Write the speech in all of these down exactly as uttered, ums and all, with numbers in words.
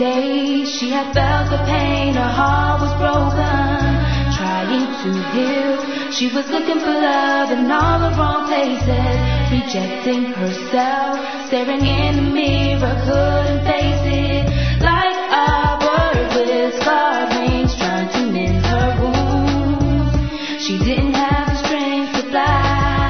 days she had felt the pain, her heart was broken, trying to heal. She was looking for love in all the wrong places, rejecting herself, staring in the mirror, couldn't face it. Like a bird with scarred wings, trying to mend her wounds. She didn't have the strength to fly.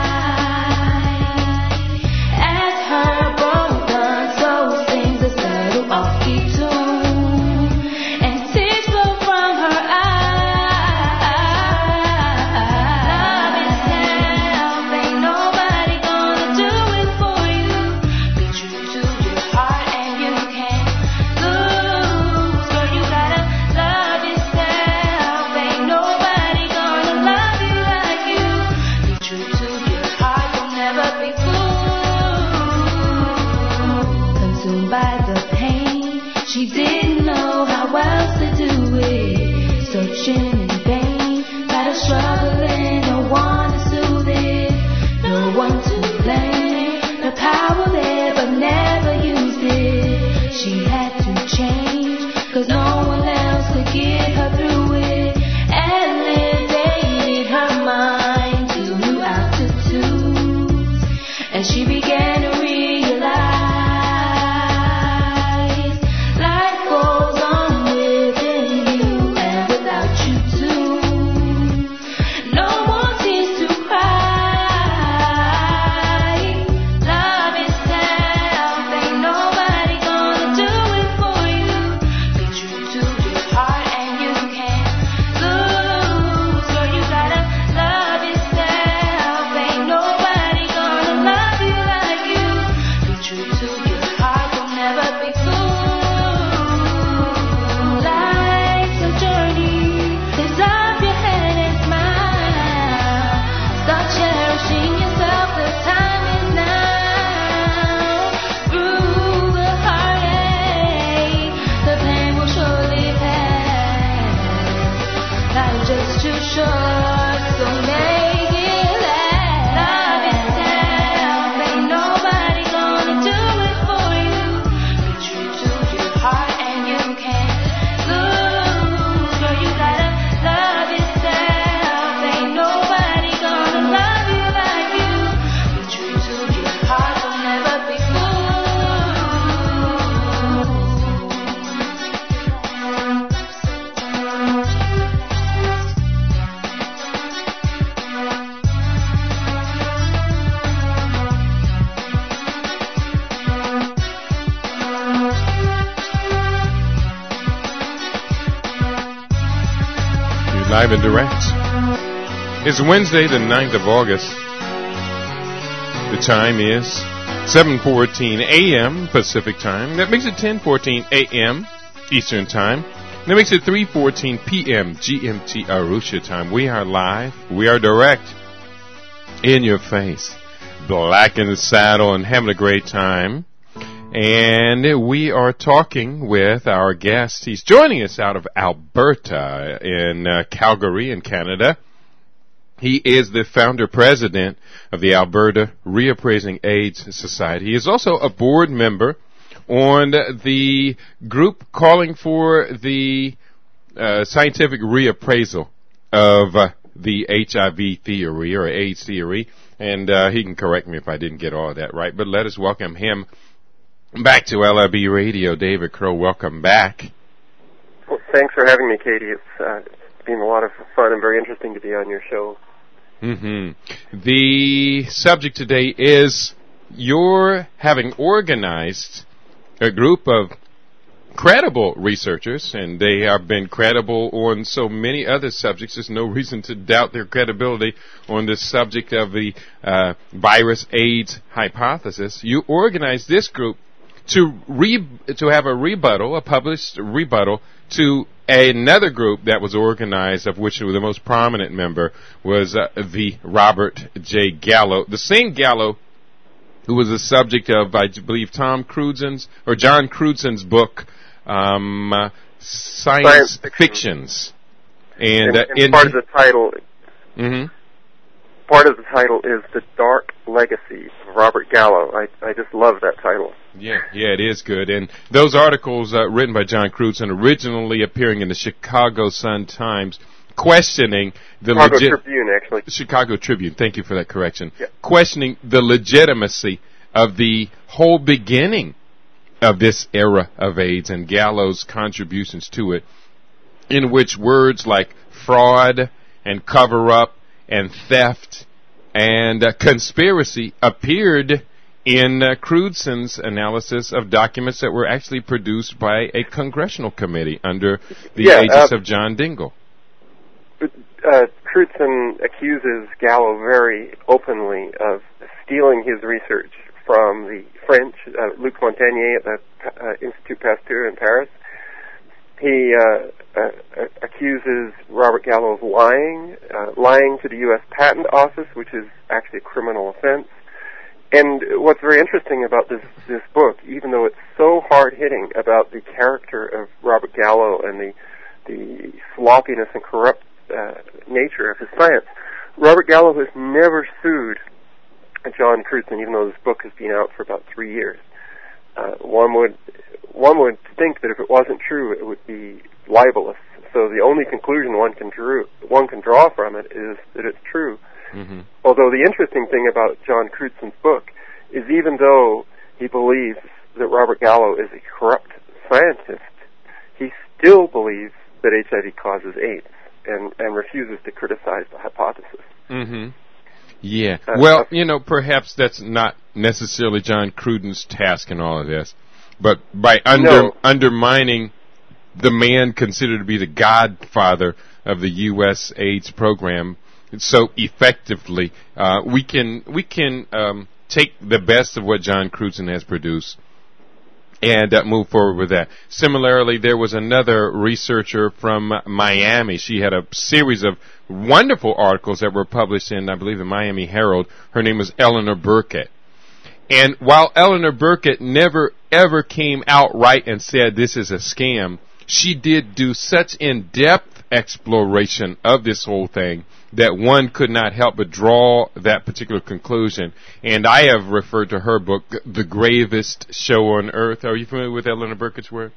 She didn't know how else to do it, searching in vain, got her struggling, no one to soothe it, no one to blame, the power there but never used it. She had to change, cause no one else could get her through it, elevated her mind to new altitudes, and she began to realize live and direct. It's Wednesday, the ninth of August. The time is seven fourteen a.m. Pacific time. That makes it ten fourteen a.m. Eastern time. That makes it three fourteen p.m. G M T Arusha time. We are live. We are direct. In your face. Black in the saddle and having a great time. And we are talking with our guest. He's joining us out of Alberta in uh, Calgary in Canada. He is the founder president of the Alberta Reappraising AIDS Society. He is also a board member on the group calling for the uh, scientific reappraisal of uh, the H I V theory or AIDS theory. And uh, he can correct me if I didn't get all of that right. But let us welcome him back to L I B Radio. David Crow, welcome back. Well, thanks for having me, Katie. It's, uh, it's been a lot of fun and very interesting to be on your show. Mm-hmm. The subject today is you're having organized a group of credible researchers, and they have been credible on so many other subjects. There's no reason to doubt their credibility on the subject of the uh, virus AIDS hypothesis. You organized this group to re- to have a rebuttal, a published rebuttal to another group that was organized, of which the most prominent member was uh, the Robert J. Gallo, the same Gallo who was the subject of, I believe, Tom Crudsen's or John Crudsen's book, um, uh, Science, Science Fictions, and, and, uh, and part of the title. Mm-hmm. part of the title is The Dark Legacy of Robert Gallo. I, I just love that title. Yeah, yeah, it is good. And those articles uh, written by John Crutzen, originally appearing in the Chicago Sun-Times, questioning the Chicago legit- Tribune, actually. Chicago Tribune, thank you for that correction. Yeah. Questioning the legitimacy of the whole beginning of this era of AIDS and Gallo's contributions to it, in which words like fraud and cover-up and theft and uh, conspiracy appeared in uh, Crutzen's analysis of documents that were actually produced by a congressional committee under the yeah, aegis uh, of John Dingell. Uh, Crutzen accuses Gallo very openly of stealing his research from the French, uh, Luc Montagnier at the uh, Institut Pasteur in Paris. He uh, uh, accuses Robert Gallo of lying, uh, lying to the U S Patent Office, which is actually a criminal offense. And what's very interesting about this, this book, even though it's so hard-hitting about the character of Robert Gallo and the, the sloppiness and corrupt uh, nature of his science, Robert Gallo has never sued John Crutzen, even though this book has been out for about three years. Uh, one would one would think that if it wasn't true, it would be libelous. So the only conclusion one can drew one can draw from it is that it's true. Mm-hmm. Although the interesting thing about John Crutzen's book is, even though he believes that Robert Gallo is a corrupt scientist, he still believes that H I V causes AIDS and, and refuses to criticize the hypothesis. Mm-hmm. Yeah. Uh, well, uh, you know, perhaps that's not necessarily John Crutzen's task in all of this, but by under, no. undermining the man considered to be the godfather of the U S AIDS program so effectively, uh, we can we can um, take the best of what John Crutzen has produced and uh, move forward with that. Similarly, there was another researcher from Miami. She had a series of wonderful articles that were published in, I believe, the Miami Herald. Her name was Eleanor Burkett. And while Eleanor Burkett never, ever came out right and said this is a scam, she did do such in-depth exploration of this whole thing that one could not help but draw that particular conclusion. And I have referred to her book, The Gravest Show on Earth. Are you familiar with Eleanor Burkett's work?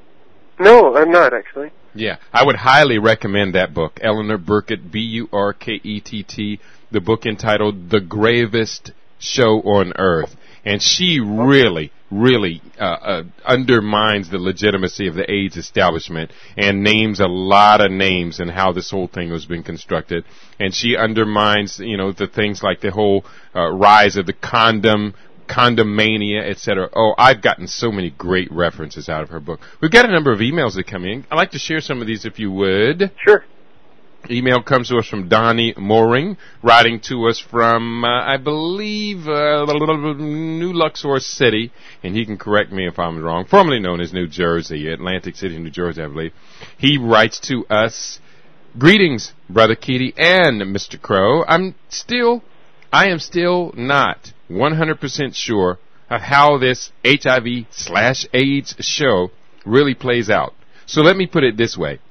No, I'm not, actually. Yeah, I would highly recommend that book. Eleanor Burkett, B U R K E T T, the book entitled The Gravest Show on Earth. And she really, really uh, uh, undermines the legitimacy of the AIDS establishment and names a lot of names and how this whole thing has been constructed. And she undermines, you know, the things like the whole uh, rise of the condom, condom mania, et cetera. Oh, I've gotten so many great references out of her book. We've got a number of emails that come in. I'd like to share some of these if you would. Sure. Email comes to us from Donnie Mooring, writing to us from, uh, I believe, uh, New Luxor City, and he can correct me if I'm wrong, formerly known as New Jersey, Atlantic City, New Jersey, I believe. He writes to us, greetings, Brother Keaty and Mister Crow. I'm still, I am still not one hundred percent sure of how this H I V slash AIDS show really plays out. So let me put it this way.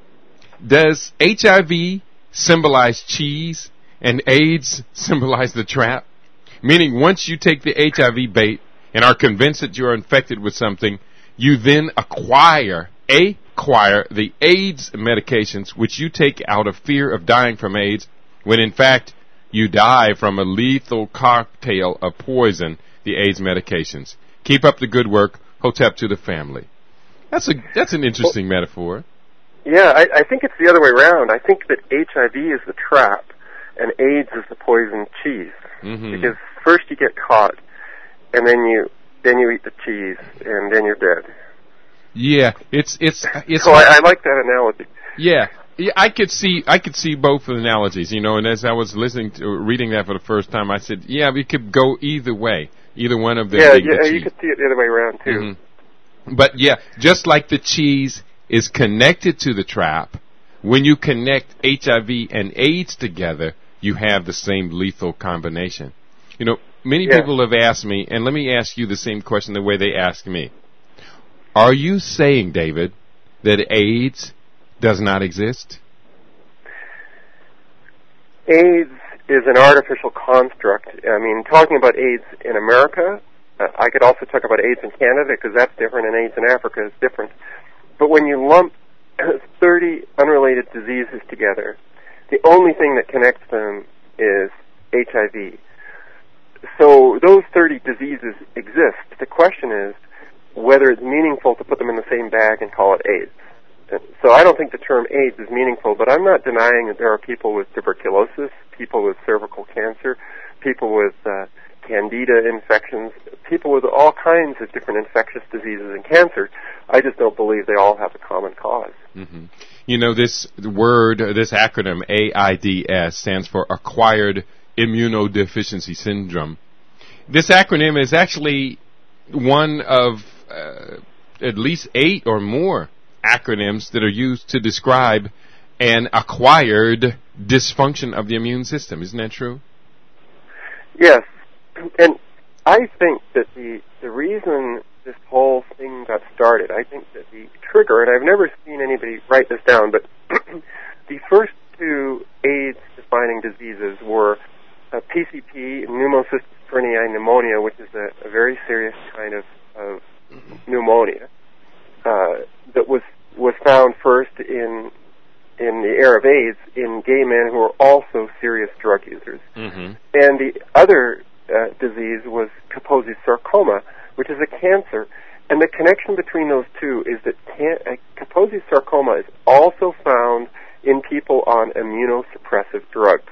Does H I V symbolize cheese and AIDS symbolize the trap? Meaning once you take the H I V bait and are convinced that you're infected with something, you then acquire, acquire the AIDS medications which you take out of fear of dying from AIDS, when in fact you die from a lethal cocktail of poison, the AIDS medications. Keep up the good work. Hotep to the family. That's a that's an interesting well, metaphor. Yeah, I, I think it's the other way around. I think that H I V is the trap and AIDS is the poisoned cheese. Mm-hmm. Because first you get caught, and then you then you eat the cheese, and then you're dead. Yeah, it's it's it's. So I, I like that analogy. Yeah, yeah, I could see I could see both analogies, you know. And as I was listening to reading that for the first time, I said, yeah, we could go either way, either one of them. Yeah, being yeah, the you cheese. could see it the other way around too. Mm-hmm. But yeah, just like the cheese is connected to the trap, when you connect H I V and AIDS together, you have the same lethal combination. You know, many yeah. people have asked me, and let me ask you the same question the way they ask me. Are you saying, David, that AIDS does not exist? AIDS is an artificial construct. I mean, talking about AIDS in America, uh, I could also talk about AIDS in Canada because that's different, and AIDS in Africa is different. But when you lump thirty unrelated diseases together, the only thing that connects them is H I V. So those thirty diseases exist. The question is whether it's meaningful to put them in the same bag and call it AIDS. So I don't think the term AIDS is meaningful, but I'm not denying that there are people with tuberculosis, people with cervical cancer, people with uh, candida infections, people with all kinds of different infectious diseases and cancer. I just don't believe they all have a common cause. Mm-hmm. You know, this word, this acronym, AIDS, stands for Acquired Immunodeficiency Syndrome. This acronym is actually one of uh, at least eight or more acronyms that are used to describe an acquired dysfunction of the immune system. Isn't that true? Yes. And I think that the, the reason this whole thing got started, I think that the trigger, and I've never seen anybody write this down, but the first two AIDS-defining diseases were uh, P C P, pneumocystis caerniae pneumonia, which is a, a very serious kind of, of pneumonia uh, that was was found first in in the era of AIDS in gay men who were also serious drug users. Mm-hmm. And the other uh, disease was Kaposi's sarcoma, which is a cancer. And the connection between those two is that can- uh, Kaposi's sarcoma is also found in people on immunosuppressive drugs.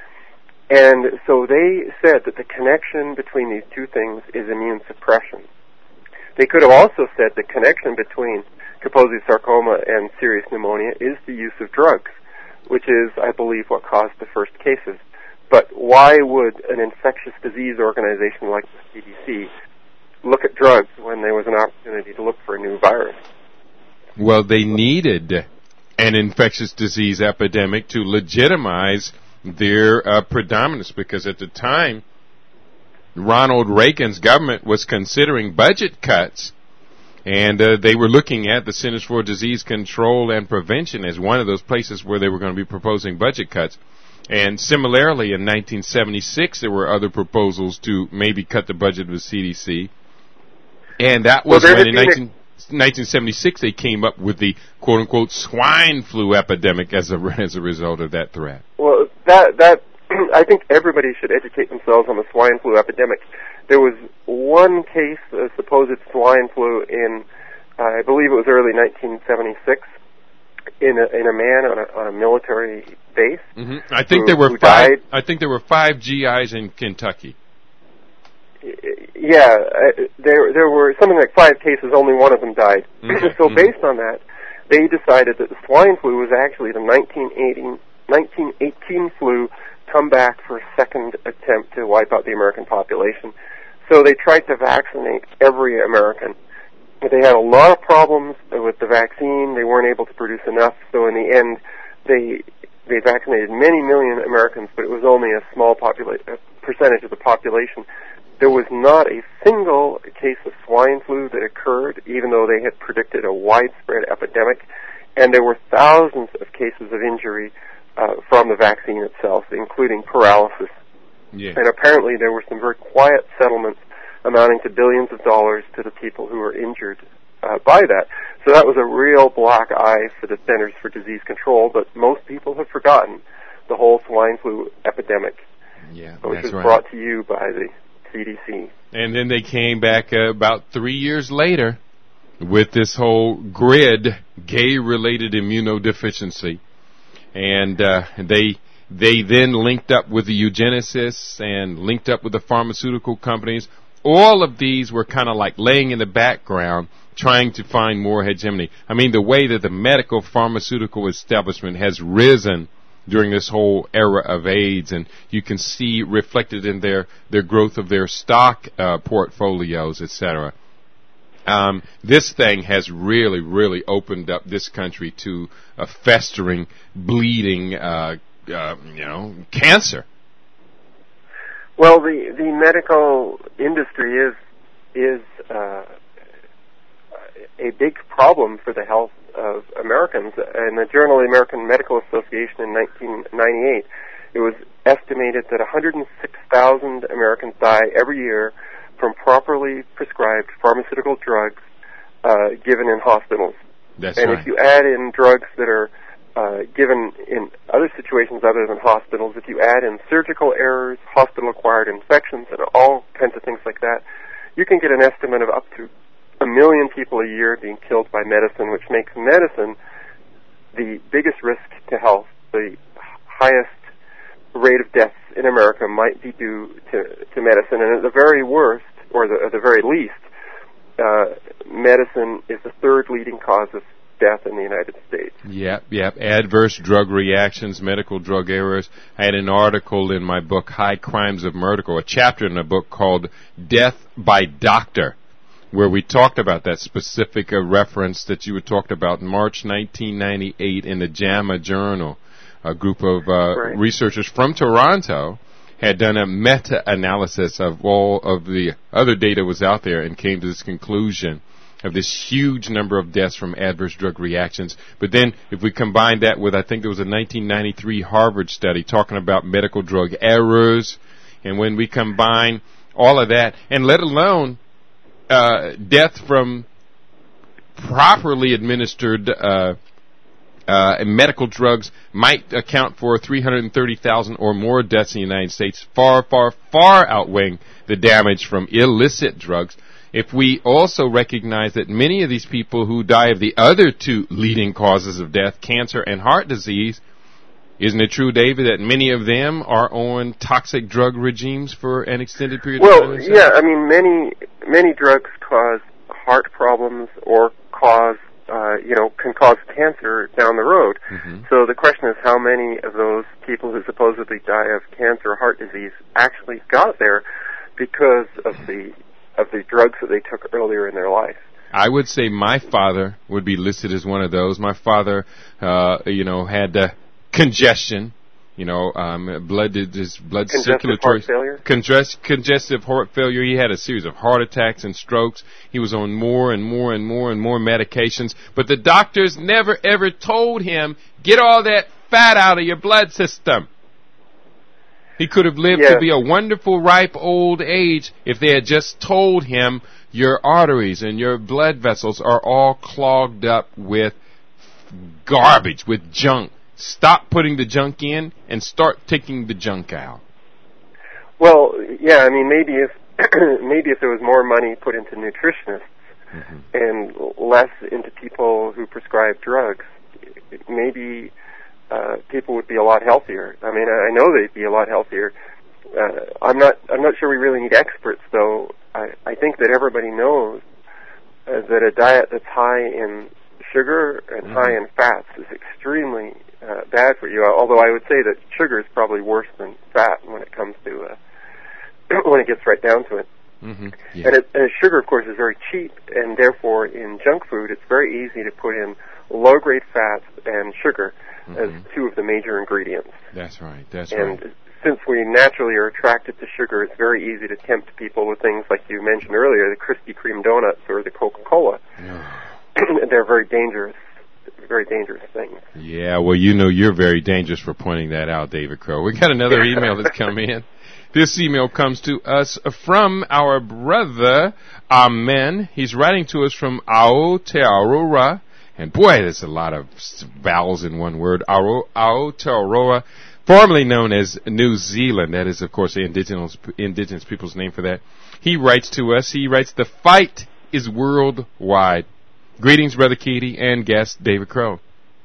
And so they said that the connection between these two things is immune suppression. They could have also said the connection between Kaposi's sarcoma and serious pneumonia is the use of drugs, which is, I believe, what caused the first cases. But why would an infectious disease organization like the C D C look at drugs when there was an opportunity to look for a new virus? Well, they needed an infectious disease epidemic to legitimize their uh, predominance, because at the time, Ronald Reagan's government was considering budget cuts, and uh, they were looking at the Centers for Disease Control and Prevention as one of those places where they were going to be proposing budget cuts. And similarly, in nineteen seventy-six, there were other proposals to maybe cut the budget of the C D C. And that was well, when in nineteen, nineteen seventy-six they came up with the quote-unquote swine flu epidemic as a, as a result of that threat. Well, that, that I think everybody should educate themselves on the swine flu epidemic. There was one case of supposed swine flu in, uh, I believe it was early nineteen seventy-six, in a, in a man on a, on a military base. Mm-hmm. I think who, there were who five. died. I think there were five G Is in Kentucky. Yeah, uh, there there were something like five cases. Only one of them died. Mm-hmm. So based on that, they decided that the swine flu was actually the nineteen eighteen flu come back for a second attempt to wipe out the American population. So they tried to vaccinate every American. They had a lot of problems with the vaccine. They weren't able to produce enough. So in the end, they they vaccinated many million Americans, but it was only a small popula- a percentage of the population. There was not a single case of swine flu that occurred, even though they had predicted a widespread epidemic. And there were thousands of cases of injury uh, from the vaccine itself, including paralysis. Yeah. And apparently there were some very quiet settlements amounting to billions of dollars to the people who were injured uh, by that. So that was a real black eye for the Centers for Disease Control, but most people have forgotten the whole swine flu epidemic, yeah, which that's was right. brought to you by the C D C. And then they came back uh, about three years later with this whole GRID, gay-related immunodeficiency. And uh, they they then linked up with the eugenicists and linked up with the pharmaceutical companies. All of these were kind of like laying in the background, trying to find more hegemony. I mean, the way that the medical pharmaceutical establishment has risen during this whole era of AIDS, and you can see reflected in their, their growth of their stock uh, portfolios, et cetera. Um, this thing has really, really opened up this country to a festering, bleeding, uh, uh, you know, cancer. Well, the the medical industry is is uh, a big problem for the health of Americans. And the Journal of the American Medical Association in nineteen ninety-eight it was estimated that one hundred six thousand Americans die every year from properly prescribed pharmaceutical drugs uh, given in hospitals. That's and right. if you add in drugs that are uh, given in other situations other than hospitals, if you add in surgical errors, hospital-acquired infections, and all kinds of things like that, you can get an estimate of up to a million people a year being killed by medicine, which makes medicine the biggest risk to health. The highest rate of deaths in America might be due to, to medicine, and at the very worst, or the, at the very least, uh, medicine is the third leading cause of death in the United States. Yep, yep. Adverse drug reactions, medical drug errors. I had an article in my book, High Crimes of Murder, or a chapter in a book called Death by Doctor, where we talked about that specific uh, reference that you had talked about in March nineteen ninety-eight in the JAMA Journal. A group of uh, right. researchers from Toronto had done a meta-analysis of all of the other data was out there and came to this conclusion of this huge number of deaths from adverse drug reactions. But then if we combine that with, I think there was a nineteen ninety-three Harvard study talking about medical drug errors, and when we combine all of that, and let alone uh, death from properly administered uh, uh, medical drugs might account for three hundred thirty thousand or more deaths in the United States, far, far, far outweighing the damage from illicit drugs. If we also recognize that many of these people who die of the other two leading causes of death, cancer and heart disease, isn't it true, David, that many of them are on toxic drug regimes for an extended period well, of time? Well, yeah, I mean, many many drugs cause heart problems or cause, uh, you know, can cause cancer down the road. Mm-hmm. So the question is how many of those people who supposedly die of cancer or heart disease actually got there because of the of the drugs that they took earlier in their life. I would say my father would be listed as one of those. My father, uh, you know, had uh, congestion, you know, um, blood, his blood congestive circulatory heart failure. Congest, congestive heart failure. He had a series of heart attacks and strokes. He was on more and more and more and more medications, but the doctors never ever told him, get all that fat out of your blood system. He could have lived yeah. to be a wonderful, ripe old age if they had just told him your arteries and your blood vessels are all clogged up with garbage, with junk. Stop putting the junk in and start taking the junk out. Well, yeah, I mean, maybe if maybe if there was more money put into nutritionists mm-hmm. and less into people who prescribe drugs, maybe Uh, people would be a lot healthier. I mean, I know they'd be a lot healthier. Uh, I'm not. I'm not sure we really need experts, though. I, I think that everybody knows uh, that a diet that's high in sugar and mm-hmm. high in fats is extremely uh, bad for you. Although I would say that sugar is probably worse than fat when it comes to uh, when it gets right down to it. Mm-hmm. Yeah. And, it, and sugar, of course, is very cheap, and therefore, in junk food, it's very easy to put in low-grade fats and sugar. Mm-hmm. as two of the major ingredients. That's right, that's and right. Since we naturally are attracted to sugar, it's very easy to tempt people with things like you mentioned earlier, the Krispy Kreme donuts or the Coca-Cola. They're very dangerous, very dangerous things. Yeah, well, you know you're very dangerous for pointing that out, David Crow. We got another email that's come in. This email comes to us from our brother, Amen. He's writing to us from Aotearoa. And boy, there's a lot of vowels in one word. Aotearoa, formerly known as New Zealand. That is, of course, the indigenous, indigenous people's name for that. He writes to us. He writes, the fight is worldwide. Greetings, Brother Keaty and guest David Crow.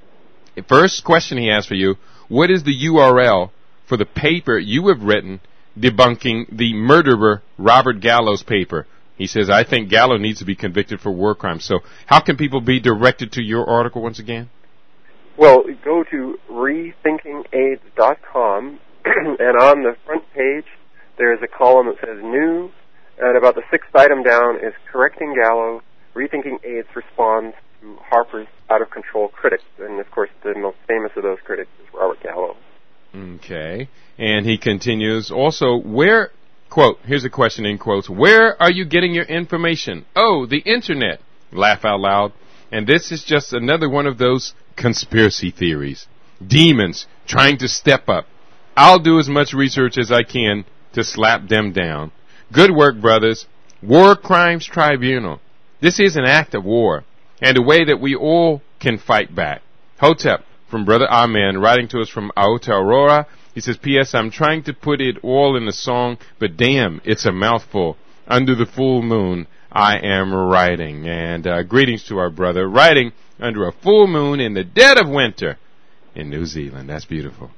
First question he has for you, what is the U R L for the paper you have written debunking the murderer Robert Gallo's paper? He says, I think Gallo needs to be convicted for war crimes. So how can people be directed to your article once again? Well, go to rethinking aids dot com, and on the front page, there is a column that says News, and about the sixth item down is Correcting Gallo, Rethinking AIDS responds to Harper's out-of-control critics. And, of course, the most famous of those critics is Robert Gallo. Okay. And he continues, also, where... Quote, here's a question in quotes. Where are you getting your information? Oh, the internet. Laugh out loud. And this is just another one of those conspiracy theories. Demons trying to step up. I'll do as much research as I can to slap them down. Good work, brothers. War Crimes Tribunal. This is an act of war, and a way that we all can fight back. Hotep, from Brother Amen, writing to us from Aotearoa. He says, P S. I'm trying to put it all in a song, but damn, it's a mouthful. Under the full moon, I am writing. And uh, greetings to our brother, writing under a full moon in the dead of winter in New Zealand. That's beautiful.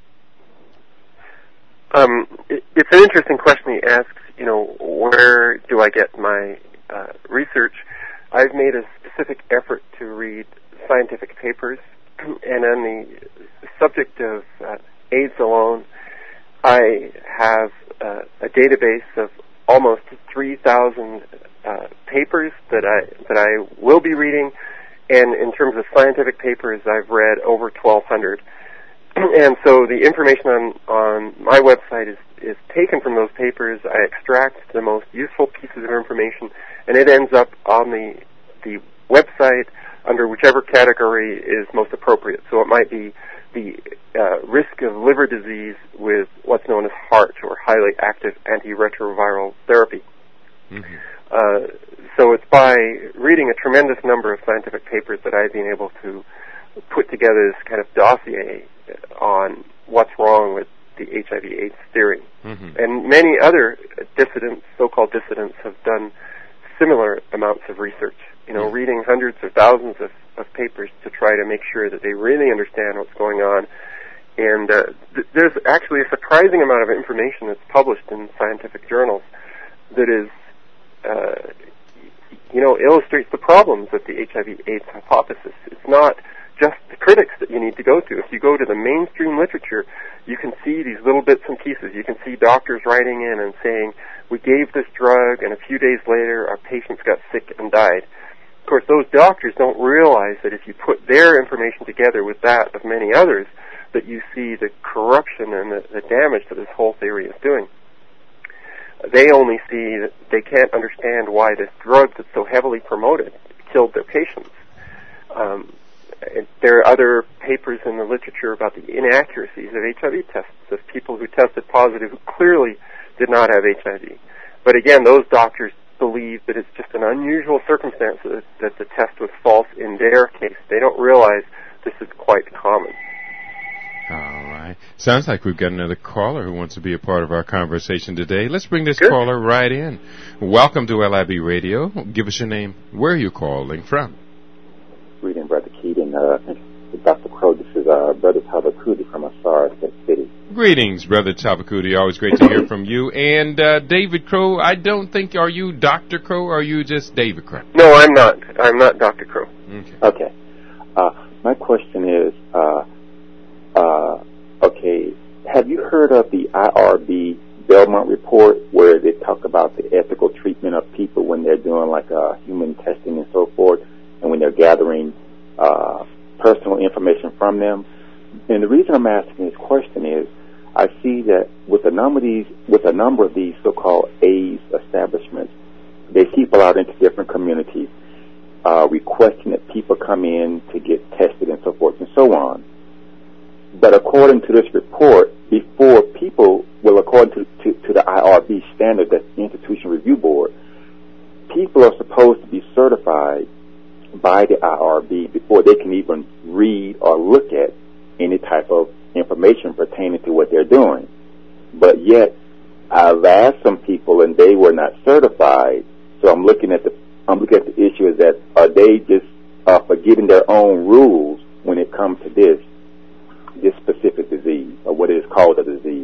Um, it, it's an interesting question he asks, you know, where do I get my uh, research? I've made a specific effort to read scientific papers, and on the subject of uh, AIDS alone, I have uh, a database of almost three thousand uh, papers that I that I will be reading, and in terms of scientific papers, I've read over twelve hundred. And so the information on, on my website is, is taken from those papers. I extract the most useful pieces of information, and it ends up on the the website under whichever category is most appropriate. So it might be the uh, risk of liver disease with what's known as HAART, or highly active antiretroviral therapy. Mm-hmm. Uh, so it's by reading a tremendous number of scientific papers that I've been able to put together this kind of dossier on what's wrong with the H I V AIDS theory. Mm-hmm. And many other dissidents, so-called dissidents, have done similar amounts of research, you know, yeah. reading hundreds or thousands of, of papers to try to make sure that they really understand what's going on. And uh, th- there's actually a surprising amount of information that's published in scientific journals that is, uh, you know, illustrates the problems with the H I V AIDS hypothesis. It's not just the critics that you need to go to. If you go to the mainstream literature, you can see these little bits and pieces. You can see doctors writing in and saying, we gave this drug, and a few days later, our patients got sick and died. Of course, those doctors don't realize that if you put their information together with that of many others, that you see the corruption and the, the damage that this whole theory is doing. They only see that they can't understand why this drug that's so heavily promoted killed their patients. Um, There are other papers in the literature about the inaccuracies of H I V tests of people who tested positive who clearly did not have H I V. But again, those doctors believe that it's just an unusual circumstance that, that the test was false in their case. They don't realize this is quite common. All right. Sounds like we've got another caller who wants to be a part of our conversation today. Let's bring this Good. caller right in. Welcome to L I B Radio. Give us your name. Where are you calling from? Greeting, Brother Keaton. Uh, Doctor Crow, this is uh, Brother Tabakuti from Asara City. Greetings, Brother Tabakuti. Always great to hear from you. And uh, David Crow, I don't think, are you Doctor Crow, or are you just David Crow? No, I'm not. I'm not Doctor Crow. Okay. Okay. Uh, my question is, uh, uh, okay, have you heard of the I R B Belmont report where they talk about the ethical treatment of people when they're doing like uh, human testing and so forth, and when they're gathering uh, personal information from them? And the reason I'm asking this question is, I see that with a number of these, with a number of these so-called AIDS establishments, they people out into different communities, uh, requesting that people come in to get tested and so forth and so on. But according to this report, before people, well, according to, to, to the I R B standard, that's the Institution Review Board, people are supposed to be certified by the I R B before they can even read or look at any type of information pertaining to what they're doing. But yet, I've asked some people and they were not certified. So I'm looking at the I'm looking at the issue is that are they just uh, forgetting their own rules when it comes to this this specific disease, or what is called a disease?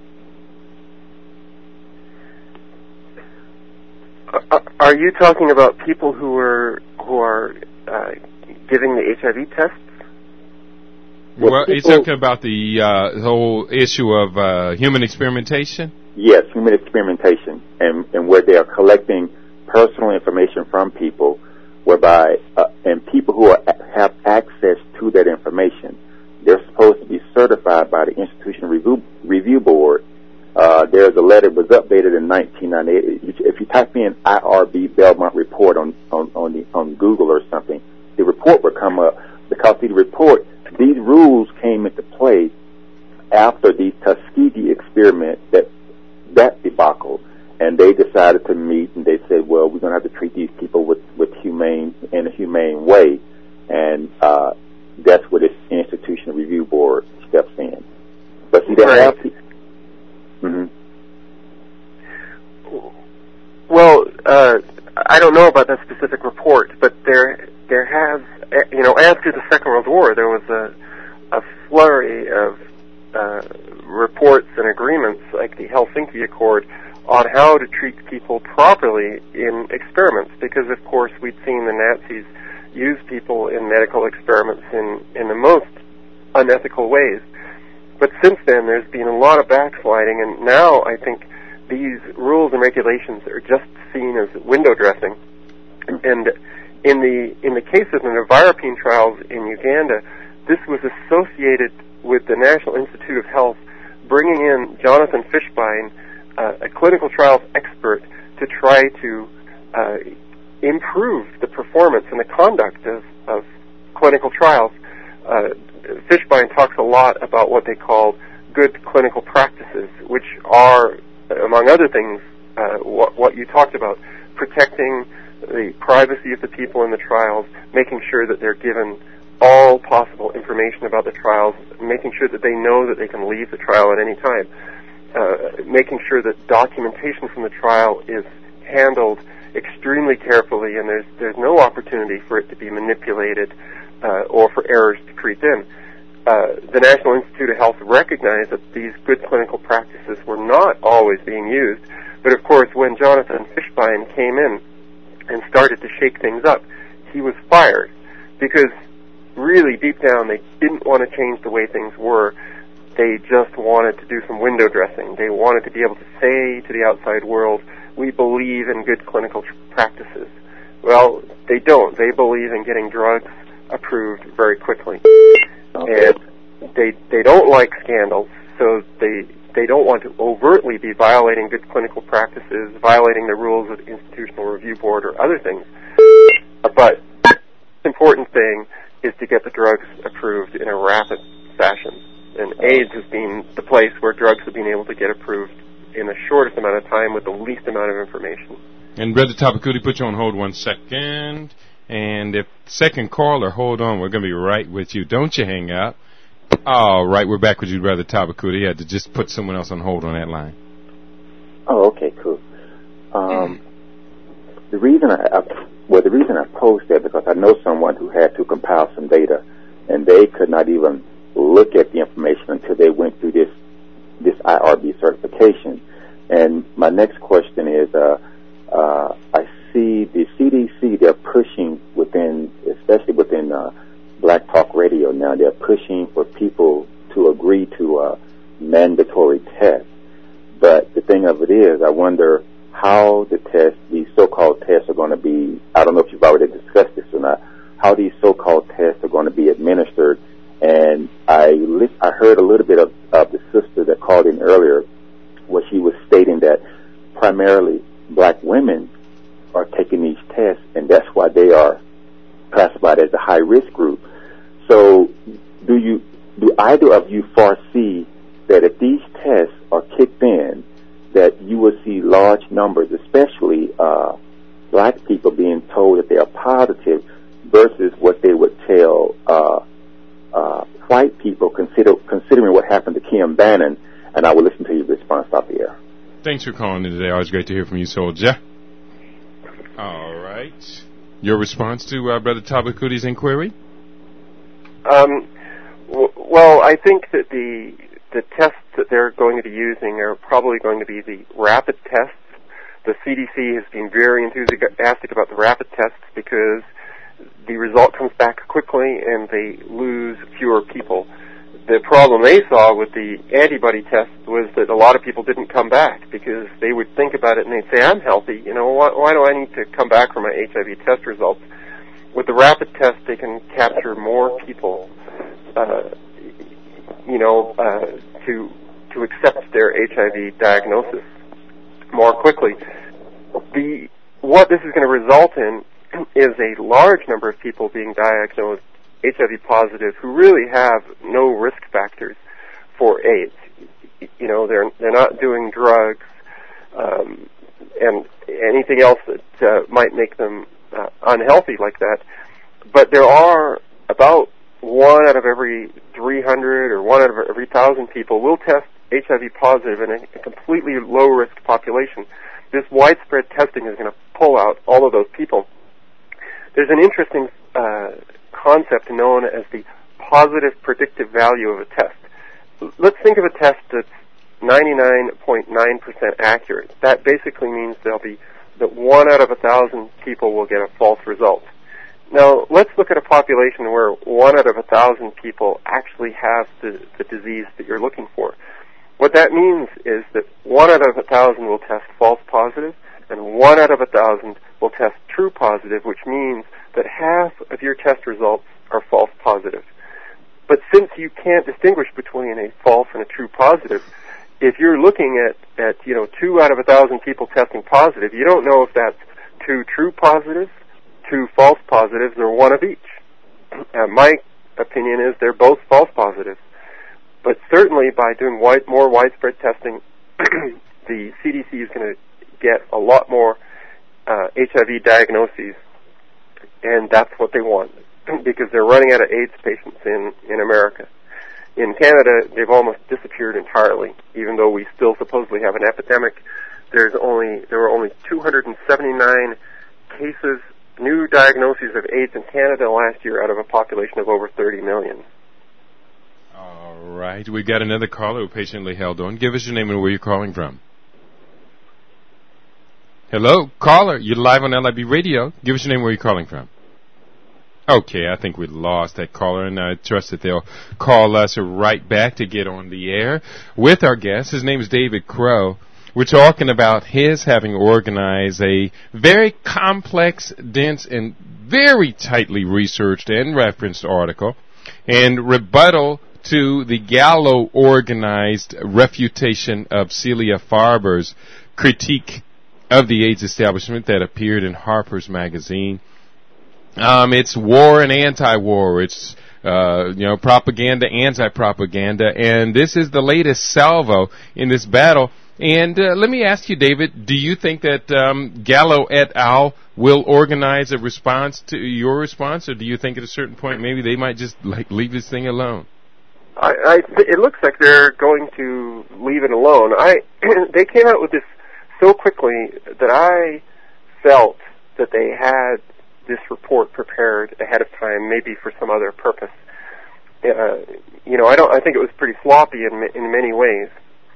Uh, are you talking about people who are who are uh, giving the H I V tests? Well, well he's talking about the uh, whole issue of uh, human experimentation? Yes, human experimentation, and, and where they are collecting personal information from people, whereby, uh, and people who are, have access to that information, they're supposed to be certified by the Institution Review, Review Board. Uh, there's a letter that was updated in nineteen ninety-eight. If you type in I R B Belmont report on, on, on, the, on Google or something, the report will come up, because the report, these rules came into play after these Tusk- Tuskegee experiment, that that debacle, and they decided to meet, and they said, well, we're going to have to treat these people with, with humane, in a humane way, and uh, that's where this Institutional Review Board steps in. But see, they right. have to... Mm-hmm. Well, uh, I don't know about that specific report, but there there has, you know, after the Second World War, there was a, a flurry of uh, reports and agreements, like the Helsinki Accord, on how to treat people properly in experiments, because, of course, we'd seen the Nazis use people in medical experiments in, in the most unethical ways. But since then, there's been a lot of backsliding, and now I think these rules and regulations are just seen as window dressing. And in the in the case of the Nevirapine trials in Uganda, this was associated with the National Institute of Health bringing in Jonathan Fishbein, uh, a clinical trials expert, to try to uh, improve the performance and the conduct of, of clinical trials. Uh, Fishbein talks a lot about what they call good clinical practices, which are, among other things, uh, what, what you talked about, protecting the privacy of the people in the trials, making sure that they're given all possible information about the trials, making sure that they know that they can leave the trial at any time, uh, making sure that documentation from the trial is handled extremely carefully, and there's there's no opportunity for it to be manipulated uh, or for errors to creep in. Uh, the National Institute of Health recognized that these good clinical practices were not always being used, but of course when Jonathan Fishbein came in and started to shake things up, he was fired, because really deep down they didn't want to change the way things were. They just wanted to do some window dressing. They wanted to be able to say to the outside world, we believe in good clinical tr- practices. Well, they don't. They believe in getting drugs approved very quickly. Okay. And they they don't like scandals, so they they don't want to overtly be violating good clinical practices, violating the rules of the Institutional Review Board or other things. But the important thing is to get the drugs approved in a rapid fashion. And AIDS has been the place where drugs have been able to get approved in the shortest amount of time with the least amount of information. And Brother Tabacuti, put you on hold one second. And if second caller, hold on, we're going to be right with you. Don't you hang up. All right, we're back with you, Brother Tabacuti. You had to just put someone else on hold on that line. Oh, okay, cool. Um, the reason I, I well, the reason I posed that because I know someone who had to compile some data, and they could not even look at the information until they went through this this I R B certification. And my next question is, uh, uh, I see the C D C, they're pushing within, especially within uh, Black Talk Radio now, they're pushing for people to agree to uh, mandatory tests. But the thing of it is, I wonder how the tests, these so-called tests are going to be, I don't know if you've already discussed this or not, how these so-called tests are going to be administered. And I li- I heard a little bit of, of the sister that called in earlier where she was stating that primarily black women are taking these tests, and that's why they are classified as a high-risk group. So do you do either of you foresee that if these tests are kicked in, that you will see large numbers, especially uh, black people being told that they are positive versus what they would tell uh, uh, white people, consider, considering what happened to Kim Bannon? And I will listen to your response off the air. Thanks for calling in today. Always great to hear from you, soldier. All right. Your response to uh, Brother Tabacuti's inquiry? Um, w- well, I think that the the tests that they're going to be using are probably going to be the rapid tests. The C D C has been very enthusiastic about the rapid tests because the result comes back quickly and they lose fewer people. The problem they saw with the antibody test was that a lot of people didn't come back because they would think about it and they'd say, I'm healthy, you know, why, why do I need to come back for my H I V test results? With the rapid test, they can capture more people, uh, you know, uh, to to accept their H I V diagnosis more quickly. The what this is going to result in is a large number of people being diagnosed H I V positive who really have no risk factors for AIDS. you know, they're they're not doing drugs um, and anything else that uh, might make them uh, unhealthy like that. But there are about one out of every three hundred or one out of every one thousand people will test H I V positive in a, a completely low-risk population. This widespread testing is going to pull out all of those people. There's an interesting uh, concept known as the positive predictive value of a test. Let's think of a test that's ninety-nine point nine percent accurate. That basically means there'll be that one out of a thousand people will get a false result. Now, let's look at a population where one out of a thousand people actually have the, the disease that you're looking for. What that means is that one out of a thousand will test false positive, and one out of a thousand will test true positive, which means that half of your test results are false positive. But since you can't distinguish between a false and a true positive, if you're looking at, at you know, two out of a thousand people testing positive, you don't know if that's two true positives, two false positives, or one of each. Uh, my opinion is they're both false positives. But certainly by doing wide, more widespread testing, the C D C is going to get a lot more uh, H I V diagnoses, and that's what they want, because they're running out of AIDS patients in, in America. In Canada, they've almost disappeared entirely, even though we still supposedly have an epidemic. There's only there were only two hundred seventy-nine cases, new diagnoses of AIDS in Canada last year out of a population of over thirty million. All right. We've got another caller who patiently held on. Give us your name and where you're calling from. Hello, caller. You're live on L I B Radio. Give us your name and where you're calling from. Okay, I think we lost that caller, and I trust that they'll call us right back to get on the air with our guest. His name is David Crow. We're talking about his having organized a very complex, dense, and very tightly researched and referenced article and rebuttal to the Gallo-organized refutation of Celia Farber's critique of the AIDS establishment that appeared in Harper's Magazine. Um, it's war and anti-war. It's, uh, you know, propaganda, anti-propaganda. And this is the latest salvo in this battle. And uh, let me ask you, David, do you think that um, Gallo et al. Will organize a response to your response, or do you think at a certain point maybe they might just like leave this thing alone? I, I th- it looks like they're going to leave it alone. I they came out with this so quickly that I felt that they had this report prepared ahead of time, maybe for some other purpose. Uh, you know, I don't. I think it was pretty sloppy in in many ways.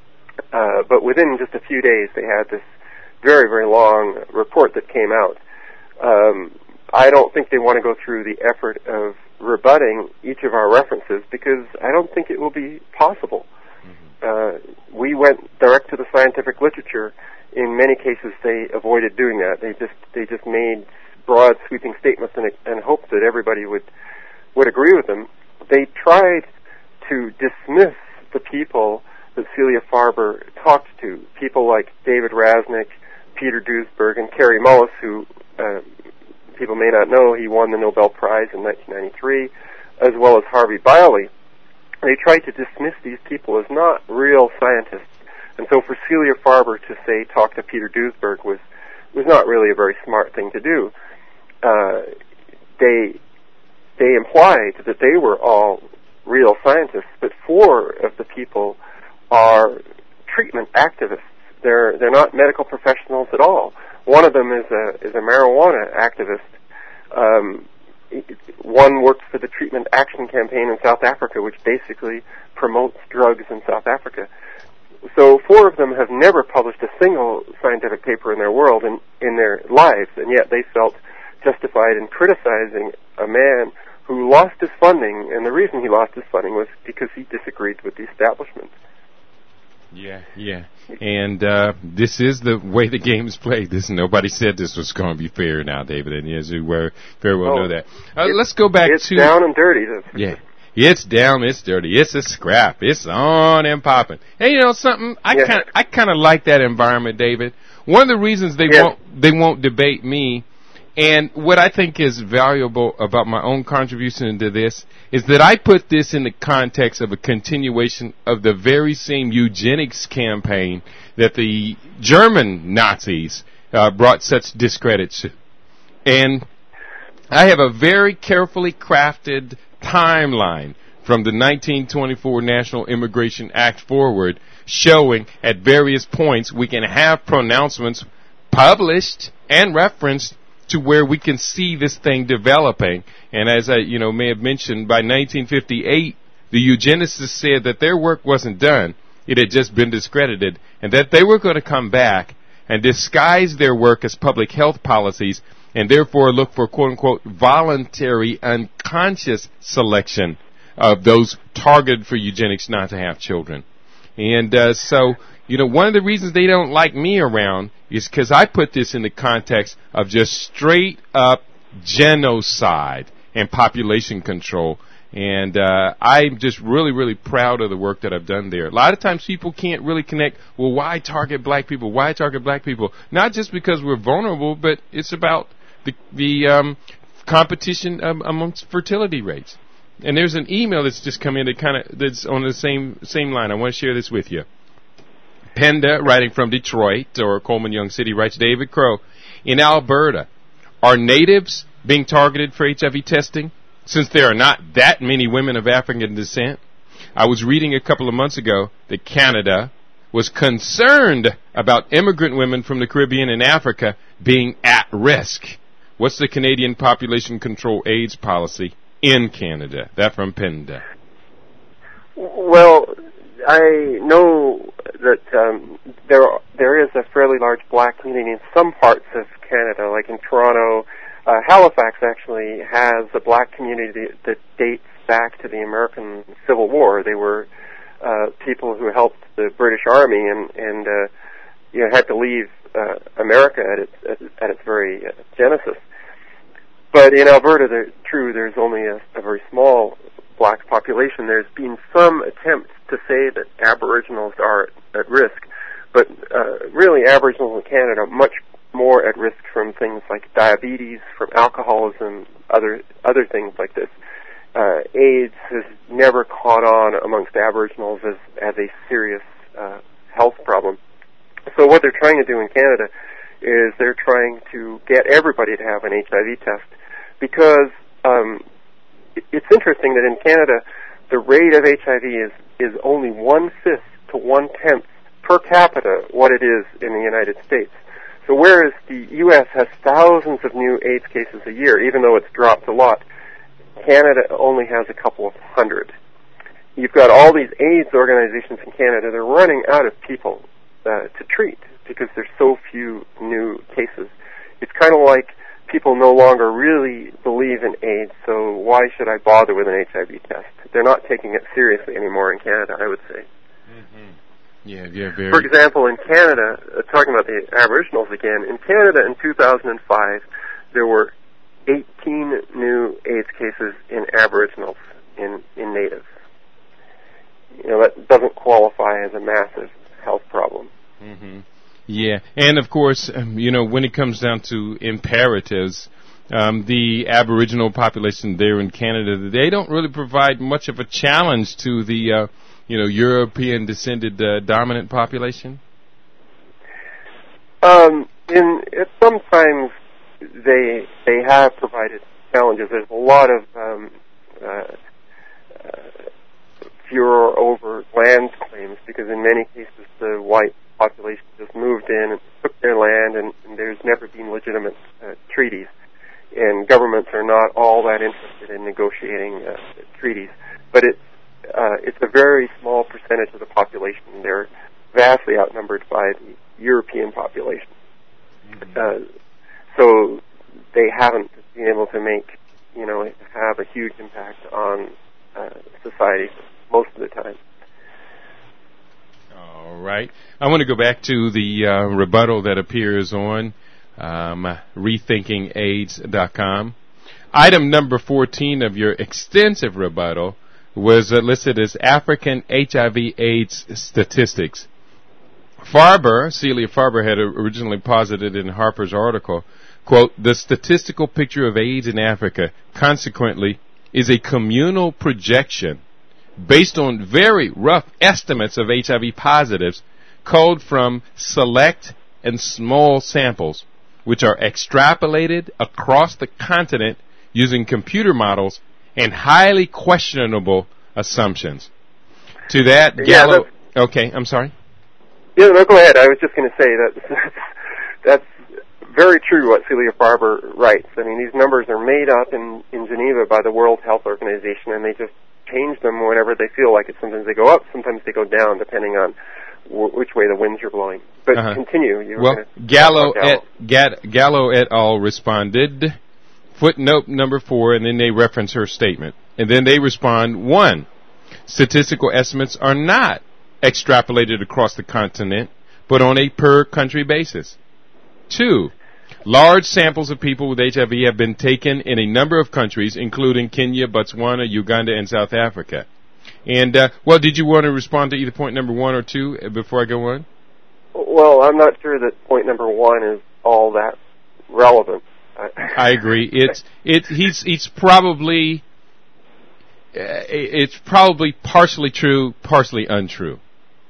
Uh, but within just a few days, they had this very, very long report that came out. Um, I don't think they want to go through the effort of rebutting each of our references because I don't think it will be possible. Mm-hmm. Uh, we went direct to the scientific literature. In many cases, they avoided doing that. They just they just made broad, sweeping statements and, and hoped that everybody would would agree with them. They tried to dismiss the people that Celia Farber talked to, people like David Rasnick, Peter Duesberg, and Kary Mullis, who uh, people may not know, he won the Nobel Prize in nineteen ninety-three, as well as Harvey Biley. They tried to dismiss these people as not real scientists. And so for Celia Farber to say, talk to Peter Duesberg was, was not really a very smart thing to do. Uh, they, they implied that they were all real scientists, but four of the people are treatment activists. They're they're not medical professionals at all. One of them is a is a marijuana activist. Um, one works for the Treatment Action Campaign in South Africa, which basically promotes drugs in South Africa. So four of them have never published a single scientific paper in their world in in their lives, and yet they felt justified in criticizing a man who lost his funding, and the reason he lost his funding was because he disagreed with the establishment. Yeah, yeah. And uh, this is the way the game is played. This nobody said this was going to be fair now, David, and as you very, very well oh, know that. Uh, let's go back it's to... It's down and dirty. Yeah. It's down, it's dirty, it's a scrap, it's on and popping. Hey, you know something? I yeah. kind I kind of like that environment, David. One of the reasons they yeah. won't they won't debate me And what I think is valuable about my own contribution into this is that I put this in the context of a continuation of the very same eugenics campaign that the German Nazis uh, brought such discredit to. And I have a very carefully crafted timeline from the nineteen twenty-four National Immigration Act forward, showing at various points we can have pronouncements published and referenced to where we can see this thing developing. And as I, you know, may have mentioned, by nineteen fifty-eight, the eugenicists said that their work wasn't done. It had just been discredited, and that they were going to come back and disguise their work as public health policies and therefore look for quote-unquote voluntary unconscious selection of those targeted for eugenics not to have children. And uh, so, you know, one of the reasons they don't like me around is because I put this in the context of just straight up genocide and population control. And uh, I'm just really, really proud of the work that I've done there. A lot of times people can't really connect, well, why target black people? Why target black people? Not just because we're vulnerable, but it's about the, the um, competition um, amongst fertility rates. And there's an email that's just come in that kind of that's on the same same line. I want to share this with you. Penda, writing from Detroit, or Coleman Young City, writes, David Crow, in Alberta, are natives being targeted for H I V testing since there are not that many women of African descent? I was reading a couple of months ago that Canada was concerned about immigrant women from the Caribbean and Africa being at risk. What's the Canadian population control AIDS policy in Canada? That from Penda. Well, I know that um, there there is a fairly large black community in some parts of Canada, like in Toronto. Uh, Halifax actually has a black community that dates back to the American Civil War. They were uh, people who helped the British Army and and uh, you know had to leave uh, America at its at, at its very uh, genesis. But in Alberta, there, true, there's only a, a very small black population. There's been some attempts to say that Aboriginals are at, at risk, but uh, really Aboriginals in Canada are much more at risk from things like diabetes, from alcoholism, other other things like this. Uh, AIDS has never caught on amongst Aboriginals as, as a serious uh, health problem. So what they're trying to do in Canada is they're trying to get everybody to have an H I V test, because um, it's interesting that in Canada the rate of H I V is, is only one-fifth to one-tenth per capita what it is in the United States. So whereas the U S has thousands of new AIDS cases a year, even though it's dropped a lot, Canada only has a couple of hundred. You've got all these AIDS organizations in Canada, they're running out of people uh, to treat because there's so few new cases. It's kind of like people no longer really believe in AIDS, so why should I bother with an H I V test? They're not taking it seriously anymore in Canada, I would say. Mm-hmm. Yeah, yeah, very. For example, in Canada, uh, talking about the Aboriginals again, in Canada in two thousand five, there were eighteen new AIDS cases in Aboriginals, in, in natives. You know, that doesn't qualify as a massive health problem. Mm-hmm. Yeah, and of course, um, you know, when it comes down to imperatives, um, the Aboriginal population there in Canada, they don't really provide much of a challenge to the, uh, you know, European-descended uh, dominant population. Um, in it, sometimes they they have provided challenges. There's a lot of um, uh, uh, furor over land claims because in many cases the white population just moved in and took their land, and, and there's never been legitimate uh, treaties. And governments are not all that interested in negotiating uh, treaties. But it's, uh, it's a very small percentage of the population. They're vastly outnumbered by the European population. Mm-hmm. Uh, so they haven't been able to make, you know, have a huge impact on uh, society most of the time. All right. I want to go back to the uh, rebuttal that appears on um, rethinking AIDS dot com. Item number fourteen of your extensive rebuttal was uh, listed as African H I V AIDS statistics. Farber, Celia Farber, had originally posited in Harper's article quote, the statistical picture of AIDS in Africa, consequently, is a communal projection based on very rough estimates of H I V positives culled from select and small samples, which are extrapolated across the continent using computer models and highly questionable assumptions. To that, yeah, Gallo... Okay, I'm sorry? Yeah, no, go ahead. I was just going to say that that's, that's very true what Celia Farber writes. I mean, these numbers are made up in, in Geneva by the World Health Organization, and they just change them whenever they feel like it. Sometimes they go up, sometimes they go down, depending on w- which way the winds are blowing. But uh-huh. continue. You well, Gallo et, Gad, Gallo et al. Responded, footnote number four, and then they reference her statement. And then they respond, one, statistical estimates are not extrapolated across the continent, but on a per-country basis. Two, large samples of people with H I V have been taken in a number of countries, including Kenya, Botswana, Uganda, and South Africa. And, uh, well, did you want to respond to either point number one or two before I go on? Well, I'm not sure that point number one is all that relevant. I agree. It's it. He's he's probably uh, it's probably partially true, partially untrue.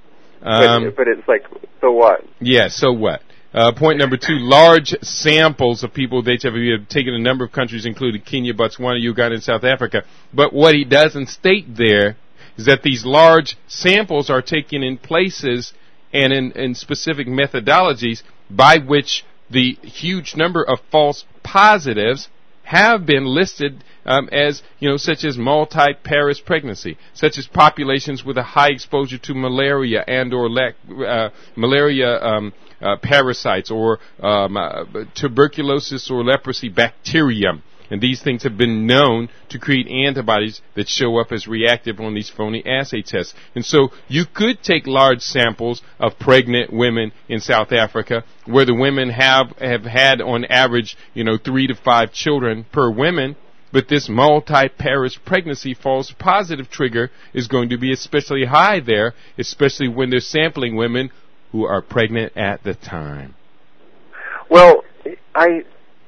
Um, but, but it's like, so what? Yeah, so what? Uh, point number two, large samples of people with H I V have taken a number of countries, including Kenya, Botswana, Uganda, and South Africa. But what he doesn't state there is that these large samples are taken in places and in, in specific methodologies by which the huge number of false positives have been listed um, as, you know, such as multi-parous pregnancy, such as populations with a high exposure to malaria and or le- uh, malaria um, uh, parasites or um, uh, tuberculosis or leprosy bacterium. And these things have been known to create antibodies that show up as reactive on these phony assay tests. And so you could take large samples of pregnant women in South Africa where the women have, have had on average, you know, three to five children per woman, but this multi-parous pregnancy false positive trigger is going to be especially high there, especially when they're sampling women who are pregnant at the time. Well, I...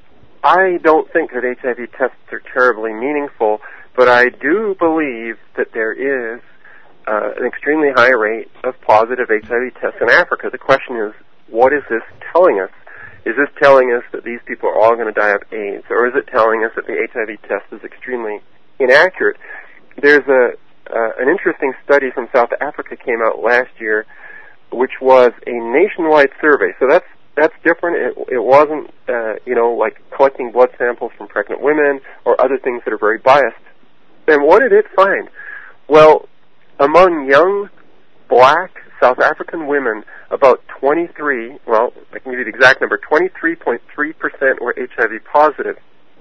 I don't think that H I V tests are terribly meaningful, but I do believe that there is uh, an extremely high rate of positive H I V tests in Africa. The question is, what is this telling us? Is this telling us that these people are all going to die of AIDS, or is it telling us that the H I V test is extremely inaccurate? There's a uh, an interesting study from South Africa came out last year, which was a nationwide survey. So that's That's different. It, it wasn't, uh, you know, like collecting blood samples from pregnant women or other things that are very biased. And what did it find? Well, among young black South African women, about twenty-three, well, I can give you the exact number, twenty-three point three percent were H I V positive.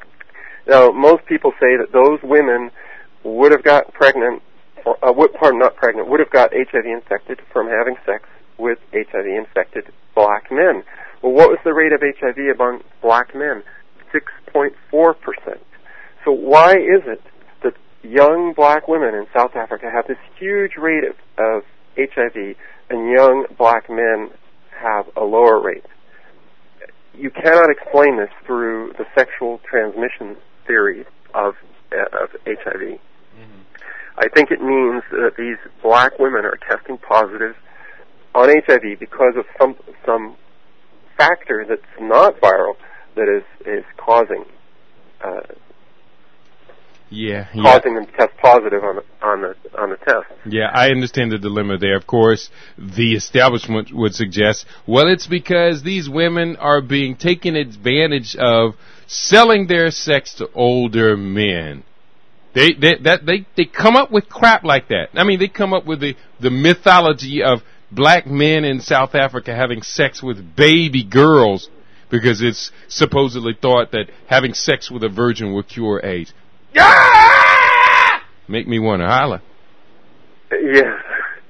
Now, most people say that those women would have got pregnant, or, uh, would, pardon, not pregnant, would have got H I V infected from having sex with H I V infected black men. Well, what was the rate of H I V among black men? six point four percent. So why is it that young black women in South Africa have this huge rate of, of H I V and young black men have a lower rate? You cannot explain this through the sexual transmission theory of, uh, of H I V. Mm-hmm. I think it means that these black women are testing positive on H I V because of some some factor that's not viral that is is causing uh, yeah, yeah causing them to test positive on the on the on the test. Yeah, I understand the dilemma there. Of course, the establishment would suggest, well, it's because these women are being taken advantage of, selling their sex to older men. They they that they they come up with crap like that. I mean, they come up with the the mythology of black men in South Africa having sex with baby girls because it's supposedly thought that having sex with a virgin will cure AIDS. Ah! Make me want to holler. Yes.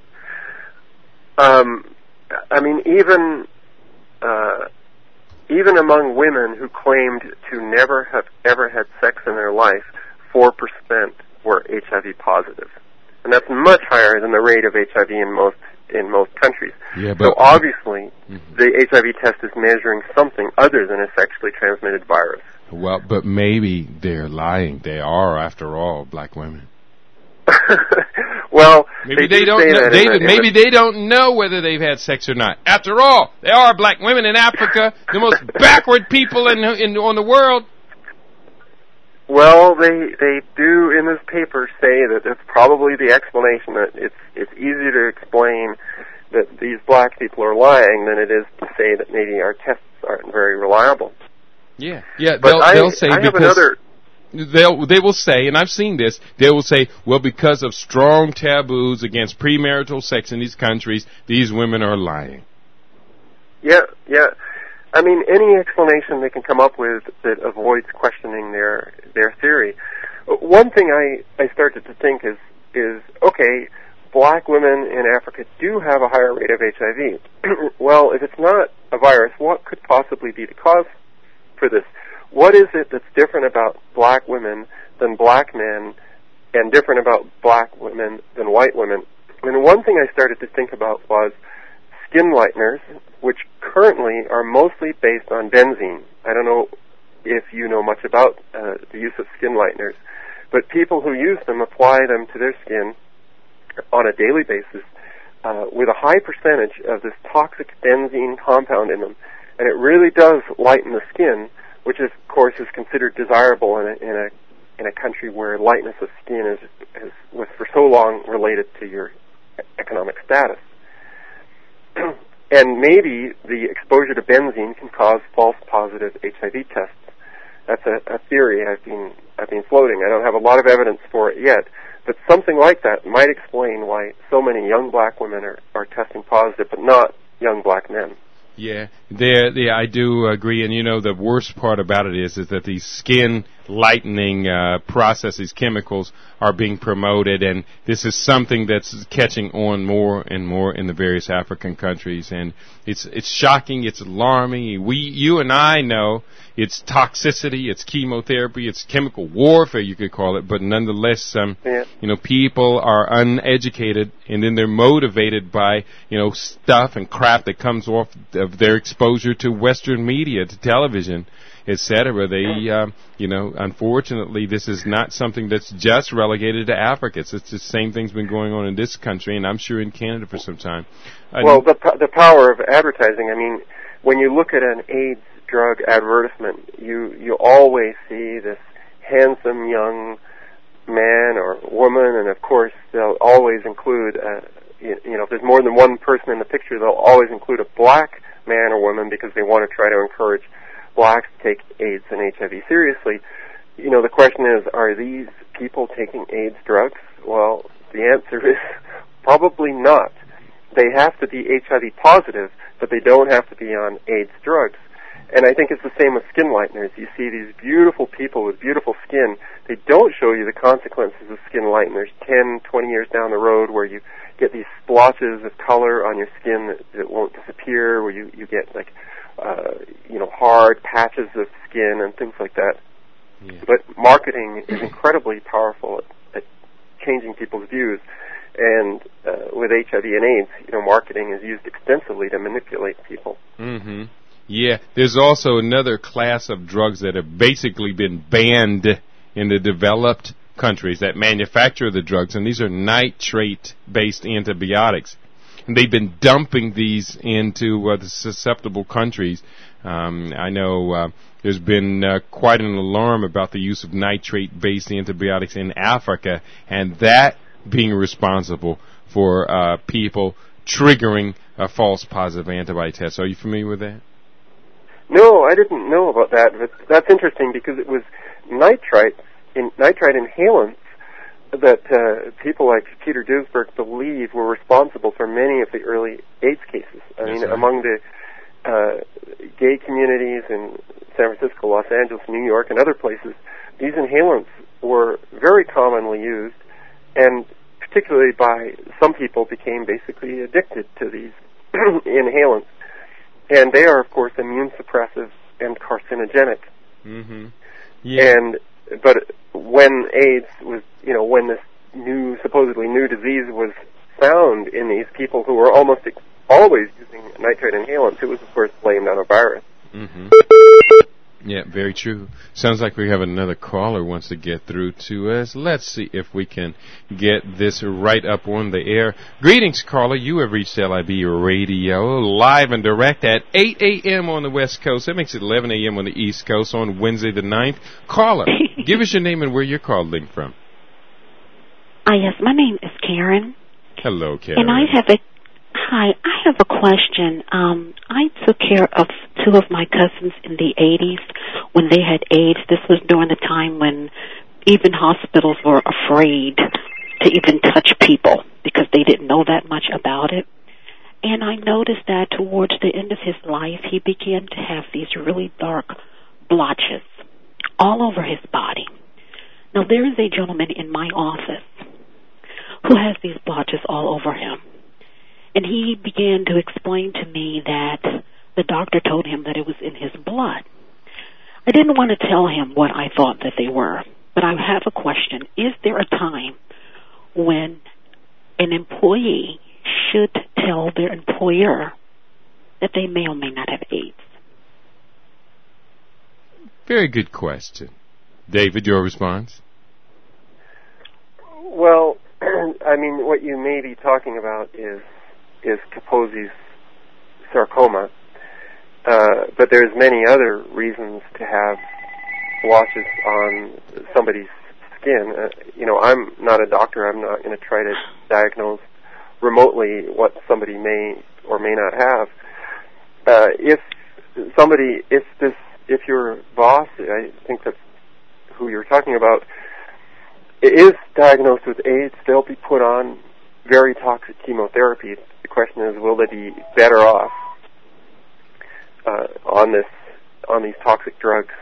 Um, I mean, even uh, even among women who claimed to never have ever had sex in their life, four percent were H I V positive. And that's much higher than the rate of H I V in most in most countries. Yeah, but so obviously, mm-hmm. the H I V test is measuring something other than a sexually transmitted virus. Well, but maybe they're lying. They are, after all, black women. Well, maybe they, they do don't know, that David. the, maybe the, they don't know whether they've had sex or not. After all, they are black women in Africa, the most backward people in, in on the world. Well, they they do in this paper say that it's probably the explanation that it's it's easier to explain that these black people are lying than it is to say that maybe our tests aren't very reliable. Yeah, yeah. But they'll, I, they'll say I have because another. They'll they will say, and I've seen this. They will say, well, because of strong taboos against premarital sex in these countries, these women are lying. Yeah, yeah. I mean, any explanation they can come up with that avoids questioning their their theory. One thing I, I started to think is is okay, black women in Africa do have a higher rate of H I V. Well, if it's not a virus, what could possibly be the cause for this? What is it that's different about black women than black men, and different about black women than white women? And one thing I started to think about was skin lighteners, which currently are mostly based on benzene. I don't know if you know much about uh, the use of skin lighteners, but people who use them apply them to their skin on a daily basis uh, with a high percentage of this toxic benzene compound in them. And it really does lighten the skin, which is, of course is considered desirable in a, in a in a country where lightness of skin is, is was for so long related to your economic status. And maybe the exposure to benzene can cause false positive H I V tests. That's a, a theory I've been I've been floating. I don't have a lot of evidence for it yet, but something like that might explain why so many young black women are, are testing positive, but not young black men. Yeah, there, there, I do agree. And you know, the worst part about it is, is that these skin lightening uh, processes, chemicals, are being promoted, and this is something that's catching on more and more in the various African countries. And it's it's shocking, it's alarming. We, you and I know it's toxicity, it's chemotherapy, it's chemical warfare, you could call it. But nonetheless, um, yeah. you know, people are uneducated, and then they're motivated by, you know, stuff and crap that comes off of their exposure to Western media, to television, et cetera. They, um, you know, unfortunately, this is not something that's just relegated to Africa. It's, it's the same thing's been going on in this country, and I'm sure in Canada for some time. Uh, well, the the power of advertising. I mean, when you look at an AIDS drug advertisement, you you always see this handsome young man or woman, and of course they'll always include, uh, you, you know, if there's more than one person in the picture, they'll always include a black man or woman because they want to try to encourage blacks to take AIDS and H I V seriously. You know, the question is, are these people taking AIDS drugs? Well, the answer is probably not. They have to be H I V positive, but they don't have to be on AIDS drugs. And I think it's the same with skin lighteners. You see these beautiful people with beautiful skin. They don't show you the consequences of skin lighteners ten, twenty years down the road, where you get these splotches of color on your skin that, that won't disappear, where you, you get like, uh, you know, hard patches of skin and things like that. Yeah. But marketing is incredibly powerful at, at changing people's views. And uh, with H I V and AIDS, you know, marketing is used extensively to manipulate people. Mm-hmm. Yeah, there's also another class of drugs that have basically been banned in the developed countries that manufacture the drugs, and these are nitrate-based antibiotics. And they've been dumping these into uh, the susceptible countries. Um, I know uh, there's been uh, quite an alarm about the use of nitrate-based antibiotics in Africa, and that being responsible for uh, people triggering a false positive antibody test. Are you familiar with that? No, I didn't know about that, but that's interesting because it was nitrite, in, nitrite inhalants that uh, people like Peter Duesberg believe were responsible for many of the early AIDS cases. I That's mean, right. among the uh, gay communities in San Francisco, Los Angeles, New York, and other places, these inhalants were very commonly used, and particularly by some people became basically addicted to these inhalants. And they are, of course, immune suppressive and carcinogenic. Mm-hmm. Yeah. And but when AIDS was, you know, when this new, supposedly new disease was found in these people who were almost ex- always using nitrite inhalants, it was, of course, blamed on a virus. Mm-hmm. Yeah, very true. Sounds like we have another caller wants to get through to us. Let's see if we can get this right up on the air. Greetings, caller. You have reached L I B Radio, live and direct at eight a.m. on the West Coast. That makes it eleven a.m. on the East Coast on Wednesday the ninth. Caller, give us your name and where you're calling from. Ah, yes, my name is Karen. Hello, Karen. And I have a hi. I have a question. Um, I took care of two of my cousins in the eighties when they had AIDS. This was during the time when even hospitals were afraid to even touch people because they didn't know that much about it. And I noticed that towards the end of his life, he began to have these really dark blotches all over his body. Now, there is a gentleman in my office who has these blotches all over him. And he began to explain to me that the doctor told him that it was in his blood. I didn't want to tell him what I thought that they were, but I have a question. Is there a time when an employee should tell their employer that they may or may not have AIDS? Very good question. David, your response? Well, I mean, what you may be talking about is is Kaposi's sarcoma, uh, but there's many other reasons to have blotches on somebody's skin. Uh, you know, I'm not a doctor. I'm not going to try to diagnose remotely what somebody may or may not have. Uh, if somebody, if this, if your boss, I think that's who you're talking about, is diagnosed with AIDS, they'll be put on very toxic chemotherapy. The question is, will they be better off uh, on this, on these toxic drugs?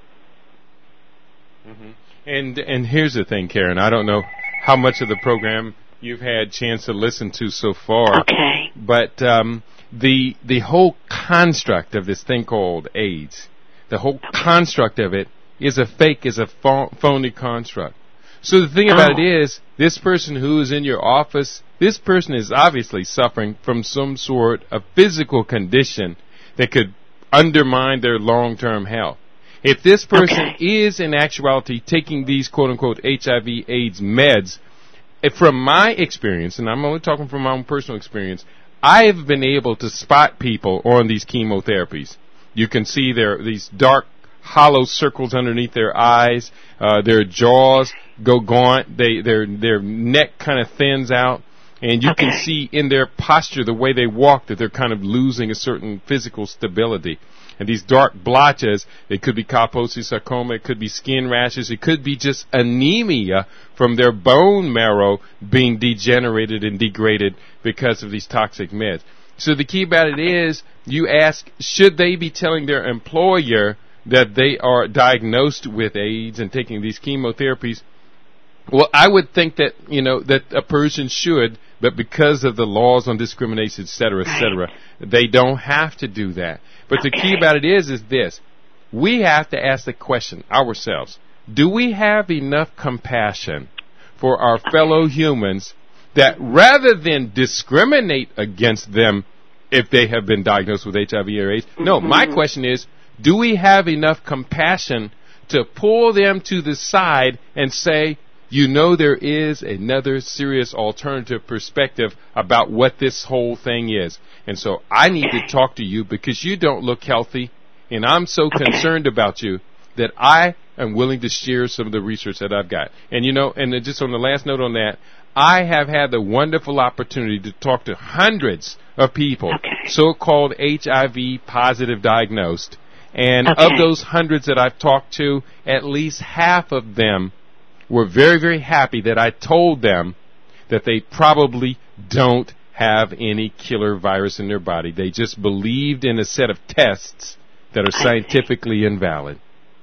Mm-hmm. And and here's the thing, Karen. I don't know how much of the program you've had chance to listen to so far. Okay. But um, the the whole construct of this thing called AIDS, the whole construct of it is a fake, is a pho- phony construct. So the thing about oh. it is, this person who is in your office, this person is obviously suffering from some sort of physical condition that could undermine their long-term health. If this person okay. is in actuality taking these quote-unquote H I V AIDS meds, from my experience, and I'm only talking from my own personal experience, I have been able to spot people on these chemotherapies. You can see their these dark, hollow circles underneath their eyes. Uh, their jaws go gaunt. They their their neck kind of thins out, and you okay. can see in their posture, the way they walk, that they're kind of losing a certain physical stability. And these dark blotches, it could be Kaposi sarcoma, it could be skin rashes, it could be just anemia from their bone marrow being degenerated and degraded because of these toxic meds. So the key about it is, you ask, should they be telling their employer that they are diagnosed with AIDS and taking these chemotherapies? Well, I would think that, you know, that a person should, but because of the laws on discrimination, et cetera, et cetera, they don't have to do that. But the key about it is, is this. We have to ask the question ourselves, do we have enough compassion for our fellow humans that rather than discriminate against them if they have been diagnosed with H I V or AIDS? No, my question is, do we have enough compassion to pull them to the side and say, you know, there is another serious alternative perspective about what this whole thing is. And so I need to talk to you because you don't look healthy, and I'm so concerned about you that I am willing to share some of the research that I've got. And, you know, and just on the last note on that, I have had the wonderful opportunity to talk to hundreds of people, okay. so-called H I V positive diagnosed. And okay. of those hundreds that I've talked to, at least half of them were very, very happy that I told them that they probably don't have any killer virus in their body. They just believed in a set of tests that are scientifically invalid.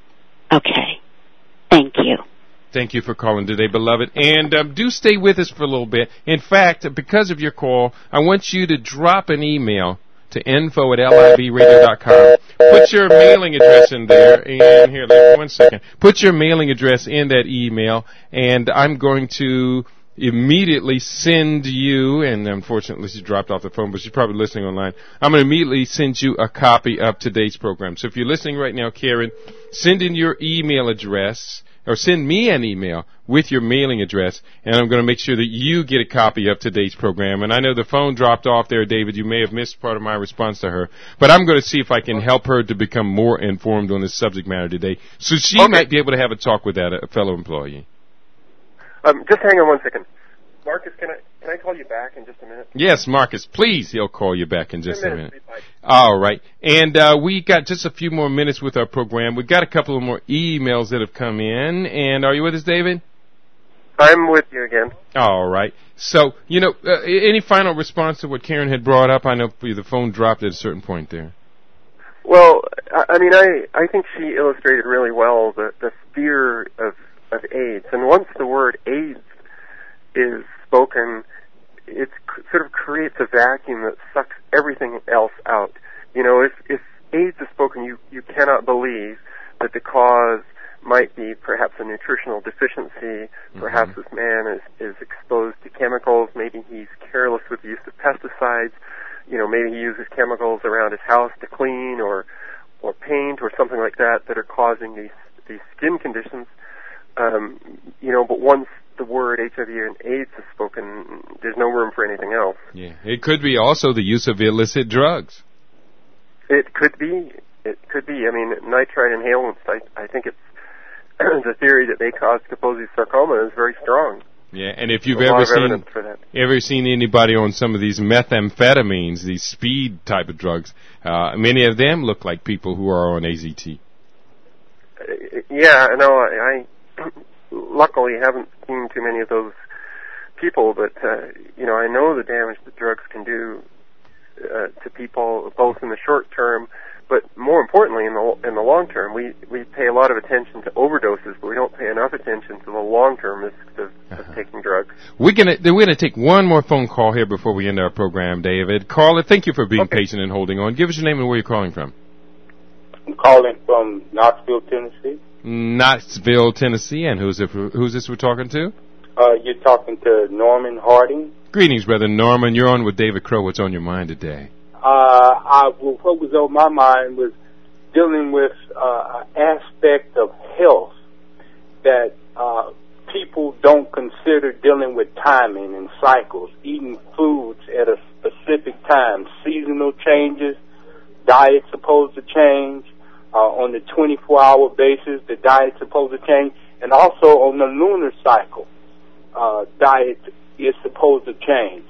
Okay. Thank you. Thank you for calling today, beloved. And um, do stay with us for a little bit. In fact, because of your call, I want you to drop an email to info at L I B radio dot com. Put your mailing address in there, and here, one second. Put your mailing address in that email, and I'm going to immediately send you, and unfortunately she dropped off the phone, but she's probably listening online. I'm going to immediately send you a copy of today's program. So if you're listening right now, Karen, send in your email address, or send me an email with your mailing address, and I'm going to make sure that you get a copy of today's program. And I know the phone dropped off there, David. You may have missed part of my response to her. But I'm going to see if I can help her to become more informed on this subject matter today, so she okay. might be able to have a talk with that uh, fellow employee. Um, just hang on one second. Marcus, can I can I call you back in just a minute? Yes, Marcus, please. He'll call you back in just a minute. All right. And uh, we got just a few more minutes with our program. We've got a couple of more emails that have come in. And are you with us, David? I'm with you again. All right. So, you know, uh, any final response to what Karen had brought up? I know the phone dropped at a certain point there. Well, I mean, I, I think she illustrated really well the, the fear of, of AIDS. And once the word AIDS is spoken, it sort of creates a vacuum that sucks everything else out. You know, if, if AIDS is spoken, you, you cannot believe that the cause might be perhaps a nutritional deficiency, mm-hmm. perhaps this man is, is exposed to chemicals, maybe he's careless with the use of pesticides, you know, maybe he uses chemicals around his house to clean or or paint or something like that that are causing these these skin conditions. Um, you know, but once the word H I V and AIDS is spoken, there's no room for anything else. Yeah, it could be also the use of illicit drugs. It could be. It could be. I mean, nitrite inhalants, I, I think it's the theory that they cause Kaposi's sarcoma is very strong. Yeah, and if you've ever seen ever seen anybody on some of these methamphetamines, these speed type of drugs, uh, many of them look like people who are on A Z T. Uh, yeah, no, I, I luckily haven't seen too many of those people, but uh, you know, I know the damage that drugs can do uh, to people, both in the short term, but more importantly, in the in the long term. We we pay a lot of attention to overdoses, but we don't pay enough attention to the long term risks of, uh-huh. of taking drugs. We're gonna we're gonna take one more phone call here before we end our program, David. Caller, thank you for being okay. patient and holding on. Give us your name and where you're calling from. I'm calling from Knoxville, Tennessee. Knoxville, Tennessee, and who's it, who's this we're talking to? Uh, you're talking to Norman Harding. Greetings, brother Norman. You're on with David Crow. What's on your mind today? Uh, I, well, what was on my mind was dealing with uh, an aspect of health that uh, people don't consider dealing with timing and cycles, eating foods at a specific time, seasonal changes, diet's supposed to change, uh, on the twenty-four hour basis, the diet's supposed to change, and also on the lunar cycle, uh, diet is supposed to change.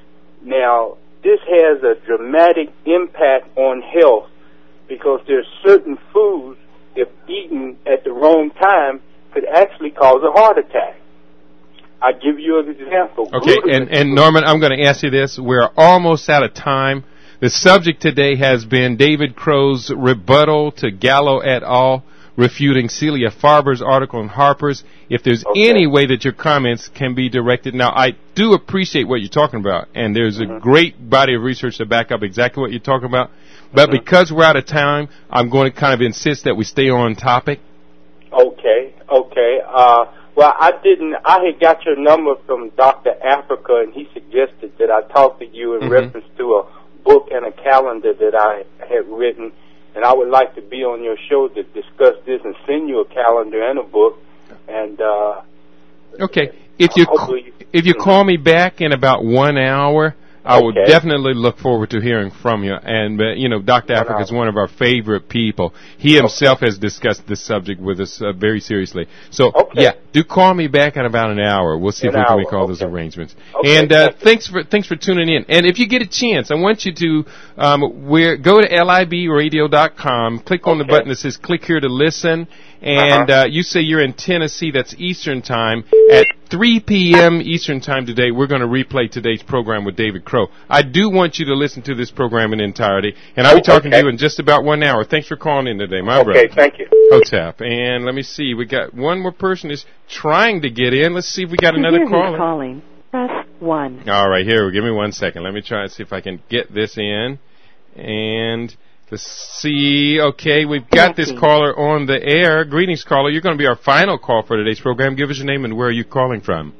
Now, this has a dramatic impact on health because there's certain foods, if eaten at the wrong time, could actually cause a heart attack. I'll give you an example. Okay, and, and Norman, I'm going to ask you this. We're almost out of time. The subject today has been David Crow's rebuttal to Gallo et al., refuting Celia Farber's article in Harper's. If there's okay. any way that your comments can be directed. Now, I do appreciate what you're talking about, and there's mm-hmm. a great body of research to back up exactly what you're talking about. But mm-hmm. because we're out of time, I'm going to kind of insist that we stay on topic. Okay, okay. Uh, well, I didn't, I had got your number from Doctor Africa, and he suggested that I talk to you in mm-hmm. reference to a book and a calendar that I had written. And I would like to be on your show to discuss this and send you a calendar and a book. And uh, okay, if you c- if you call me back in about one hour, I okay. will definitely look forward to hearing from you. And uh, you know, Doctor Africa is one of our favorite people. He himself okay. has discussed this subject with us uh, very seriously. So okay. yeah, do call me back in about an hour. We'll see an if we hour. can make all okay. those arrangements. Okay. And uh, thanks for thanks for tuning in. And if you get a chance, I want you to um, we're, go to L I B radio dot com, click on okay. the button that says "Click here to listen." And uh-huh. uh, you say you're in Tennessee, that's Eastern Time. At three p.m. Eastern Time today, we're going to replay today's program with David Crow. I do want you to listen to this program in entirety, and I'll be talking okay. to you in just about one hour. Thanks for calling in today, my okay, brother. Okay, thank you. Hotep. And let me see, we got one more person is trying to get in. Let's see if we got another caller. calling. Press one. All right, here, give me one second. Let me try and see if I can get this in. And... Let's see. Okay, we've got this caller on the air. Greetings, caller. You're going to be our final call for today's program. Give us your name and where are you calling from?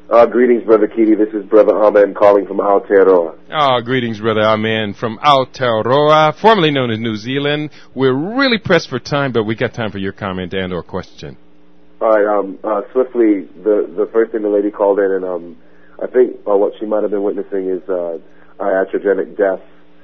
Uh, greetings, Brother Keaty. This is Brother Amen calling from Aotearoa. Oh, greetings, Brother Amen from Aotearoa, formerly known as New Zealand. We're really pressed for time, but we got time for your comment and or question. All right, um, uh, swiftly, the, the first thing the lady called in, and um, I think uh, what she might have been witnessing is uh, iatrogenic death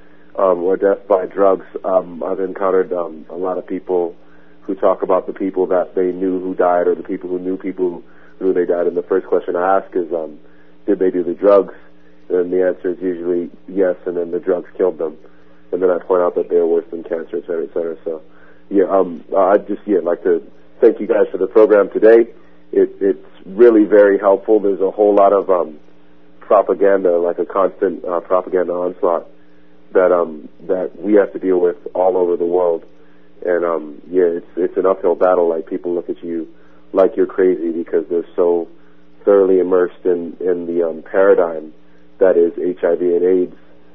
um, or death by drugs. Um, I've encountered um, a lot of people who talk about the people that they knew who died or the people who knew people who they died. And the first question I ask is, um, did they do the drugs? And the answer is usually yes, and then the drugs killed them. And then I point out that they're worse than cancer, et cetera, et cetera. So, yeah, um, I just, yeah, like to thank you guys for the program today. It, it's really very helpful. There's a whole lot of um, propaganda, like a constant uh, propaganda onslaught that um, that we have to deal with all over the world. And um, yeah, it's it's an uphill battle. Like, people look at you like you're crazy because they're so thoroughly immersed in in the um, paradigm that is H I V and AIDS.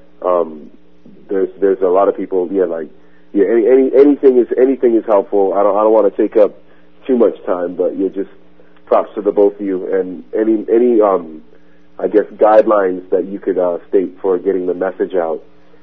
Um, there's there's a lot of people, yeah, like yeah, any, any anything is anything is helpful. I don't I don't want to take up too much time, but yeah, just props to the both of you, and any any um I guess guidelines that you could uh, state for getting the message out.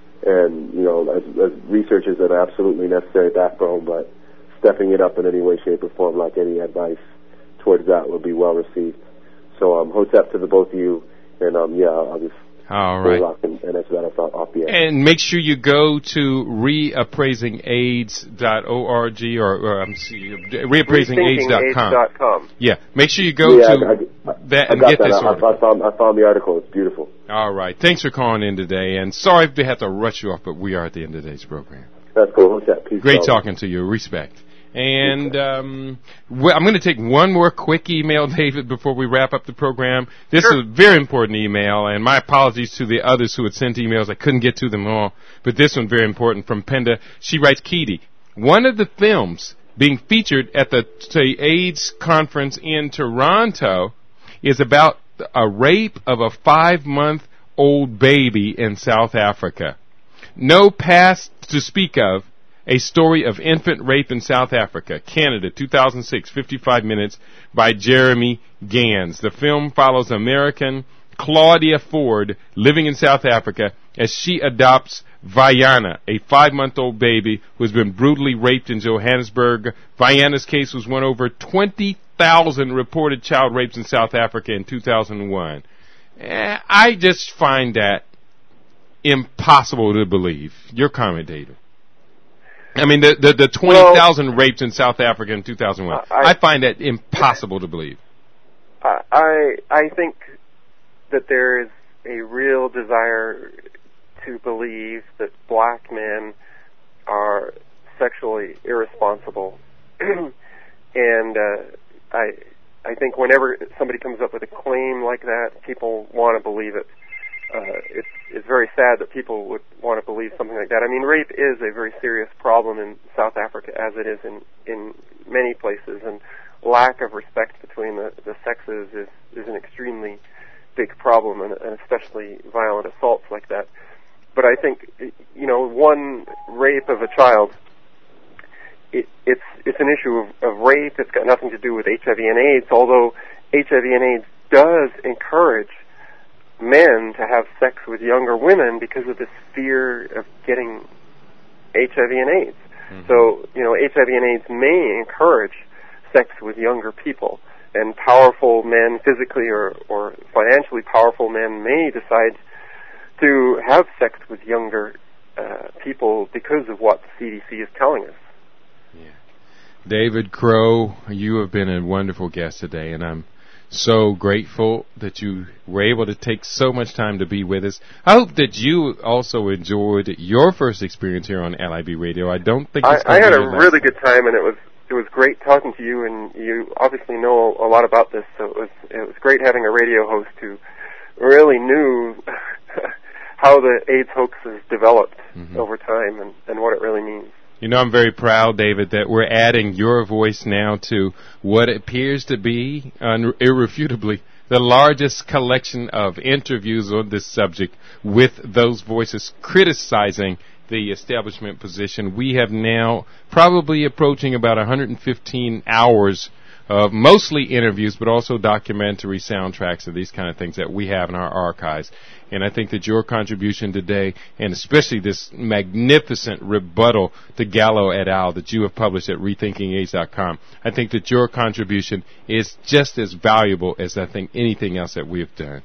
And, you know, as, as research is an absolutely necessary backbone, but stepping it up in any way, shape, or form, like any advice towards that, would be well received. So, um, hotep to the both of you, and um, yeah, I'll just all right, and, and answer that off, off the air. And make sure you go to reappraising aids dot org or, or I'm sorry, reappraising aids dot com. Yeah, make sure you go yeah, to I, I, that I and get that. this I, article. I found, I found the article. It's beautiful. All right, thanks for calling in today, and sorry if they had to rush you off, but we are at the end of today's program. That's cool. Hotep. Peace. Great out. talking to you. Respect. And um, well, I'm going to take one more quick email, David, before we wrap up the program. This sure. is a very important email, and my apologies to the others who had sent emails. I couldn't get to them all, but this one very important from Penda. She writes, Keaty, one of the films being featured at the, the AIDS conference in Toronto is about a rape of a five-month-old baby in South Africa. No past to speak of. A story of infant rape in South Africa, Canada, two thousand six, fifty-five minutes, by Jeremy Gans. The film follows American Claudia Ford living in South Africa as she adopts Vaiana, a five-month-old baby who has been brutally raped in Johannesburg. Vaiana's case was one over twenty thousand reported child rapes in South Africa in two thousand one. Eh, I just find that impossible to believe. Your comment, David. I mean, the the, the twenty thousand well, rapes in South Africa in two thousand one. I, I find that impossible to believe. I I think that there is a real desire to believe that black men are sexually irresponsible, and uh, I I think whenever somebody comes up with a claim like that, people want to believe it. Uh, it's it's very sad that people would want to believe something like that. I mean, rape is a very serious problem in South Africa, as it is in, in many places, and lack of respect between the, the sexes is, is an extremely big problem, and, and especially violent assaults like that. But I think, you know, one rape of a child, it, it's it's an issue of, of rape. It's got nothing to do with H I V and AIDS, although H I V and AIDS does encourage men to have sex with younger women because of this fear of getting H I V and AIDS. Mm-hmm. So, you know, H I V and AIDS may encourage sex with younger people, and powerful men, physically or, or financially powerful men, may decide to have sex with younger uh, people because of what the C D C is telling us. Yeah. David Crow, you have been a wonderful guest today, and I'm so grateful that you were able to take so much time to be with us. I hope that you also enjoyed your first experience here on L I B Radio. I don't think it's I, I had a really good time, and it was it was great talking to you. And you obviously know a lot about this, so it was it was great having a radio host who really knew how the AIDS hoax has developed mm-hmm. over time and, and what it really means. You know, I'm very proud, David, that we're adding your voice now to what appears to be, un- irrefutably, the largest collection of interviews on this subject with those voices criticizing the establishment position. We have now probably approaching about one hundred fifteen hours of mostly interviews, but also documentary soundtracks of these kind of things that we have in our archives. And I think that your contribution today, and especially this magnificent rebuttal to Gallo et al. That you have published at rethinking aids dot com, I think that your contribution is just as valuable as I think anything else that we have done.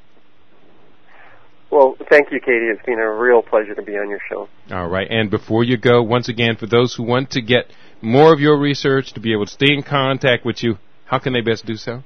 Well, thank you, Katie. It's been a real pleasure to be on your show. All right. And before you go, once again, for those who want to get more of your research, to be able to stay in contact with you, how can they best do so?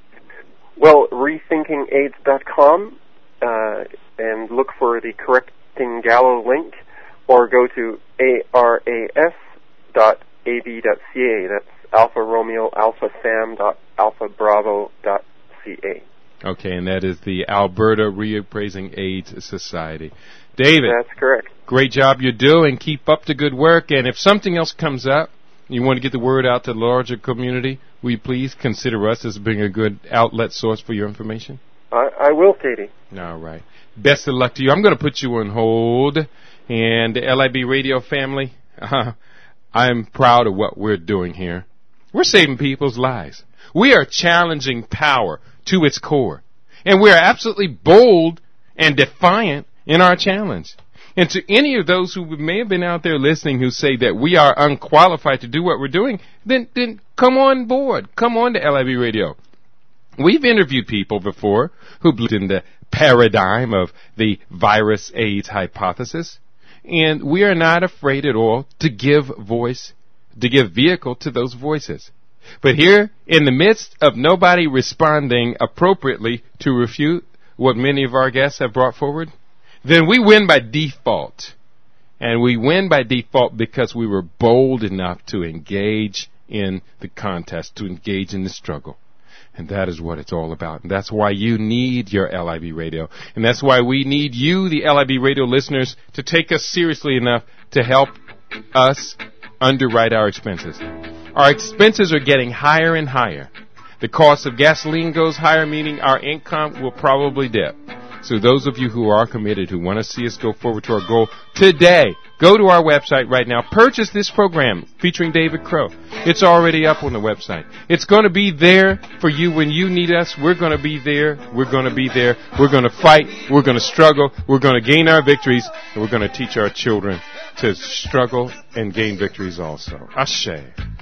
Well, rethinking aids dot com, uh, and look for the Correcting Gallo link, or go to A R A S dot A B dot C A. That's Alpha Romeo Alpha Sam dot Alpha Bravo dot C A. Okay, and that is the Alberta Reappraising AIDS Society. David. That's correct. Great job you're doing. Keep up the good work. And if something else comes up, you want to get the word out to the larger community, will you please consider us as being a good outlet source for your information? I, I will, Katie. All right. Best of luck to you. I'm going to put you on hold. And the L I B Radio family, uh, I'm proud of what we're doing here. We're saving people's lives. We are challenging power to its core. And we're absolutely bold and defiant in our challenge. And to any of those who may have been out there listening who say that we are unqualified to do what we're doing, then, then come on board. Come on to L I B Radio. We've interviewed people before who believed in the paradigm of the virus AIDS hypothesis. And we are not afraid at all to give voice, to give vehicle to those voices. But here, in the midst of nobody responding appropriately to refute what many of our guests have brought forward, then we win by default. And we win by default because we were bold enough to engage in the contest, to engage in the struggle. And that is what it's all about. And that's why you need your L I B Radio. And that's why we need you, the L I B Radio listeners, to take us seriously enough to help us underwrite our expenses. Our expenses are getting higher and higher. The cost of gasoline goes higher, meaning our income will probably dip. So those of you who are committed, who want to see us go forward to our goal today, go to our website right now. Purchase this program featuring David Crow. It's already up on the website. It's going to be there for you when you need us. We're going to be there. We're going to be there. We're going to fight. We're going to struggle. We're going to gain our victories. And we're going to teach our children to struggle and gain victories also. Ashe.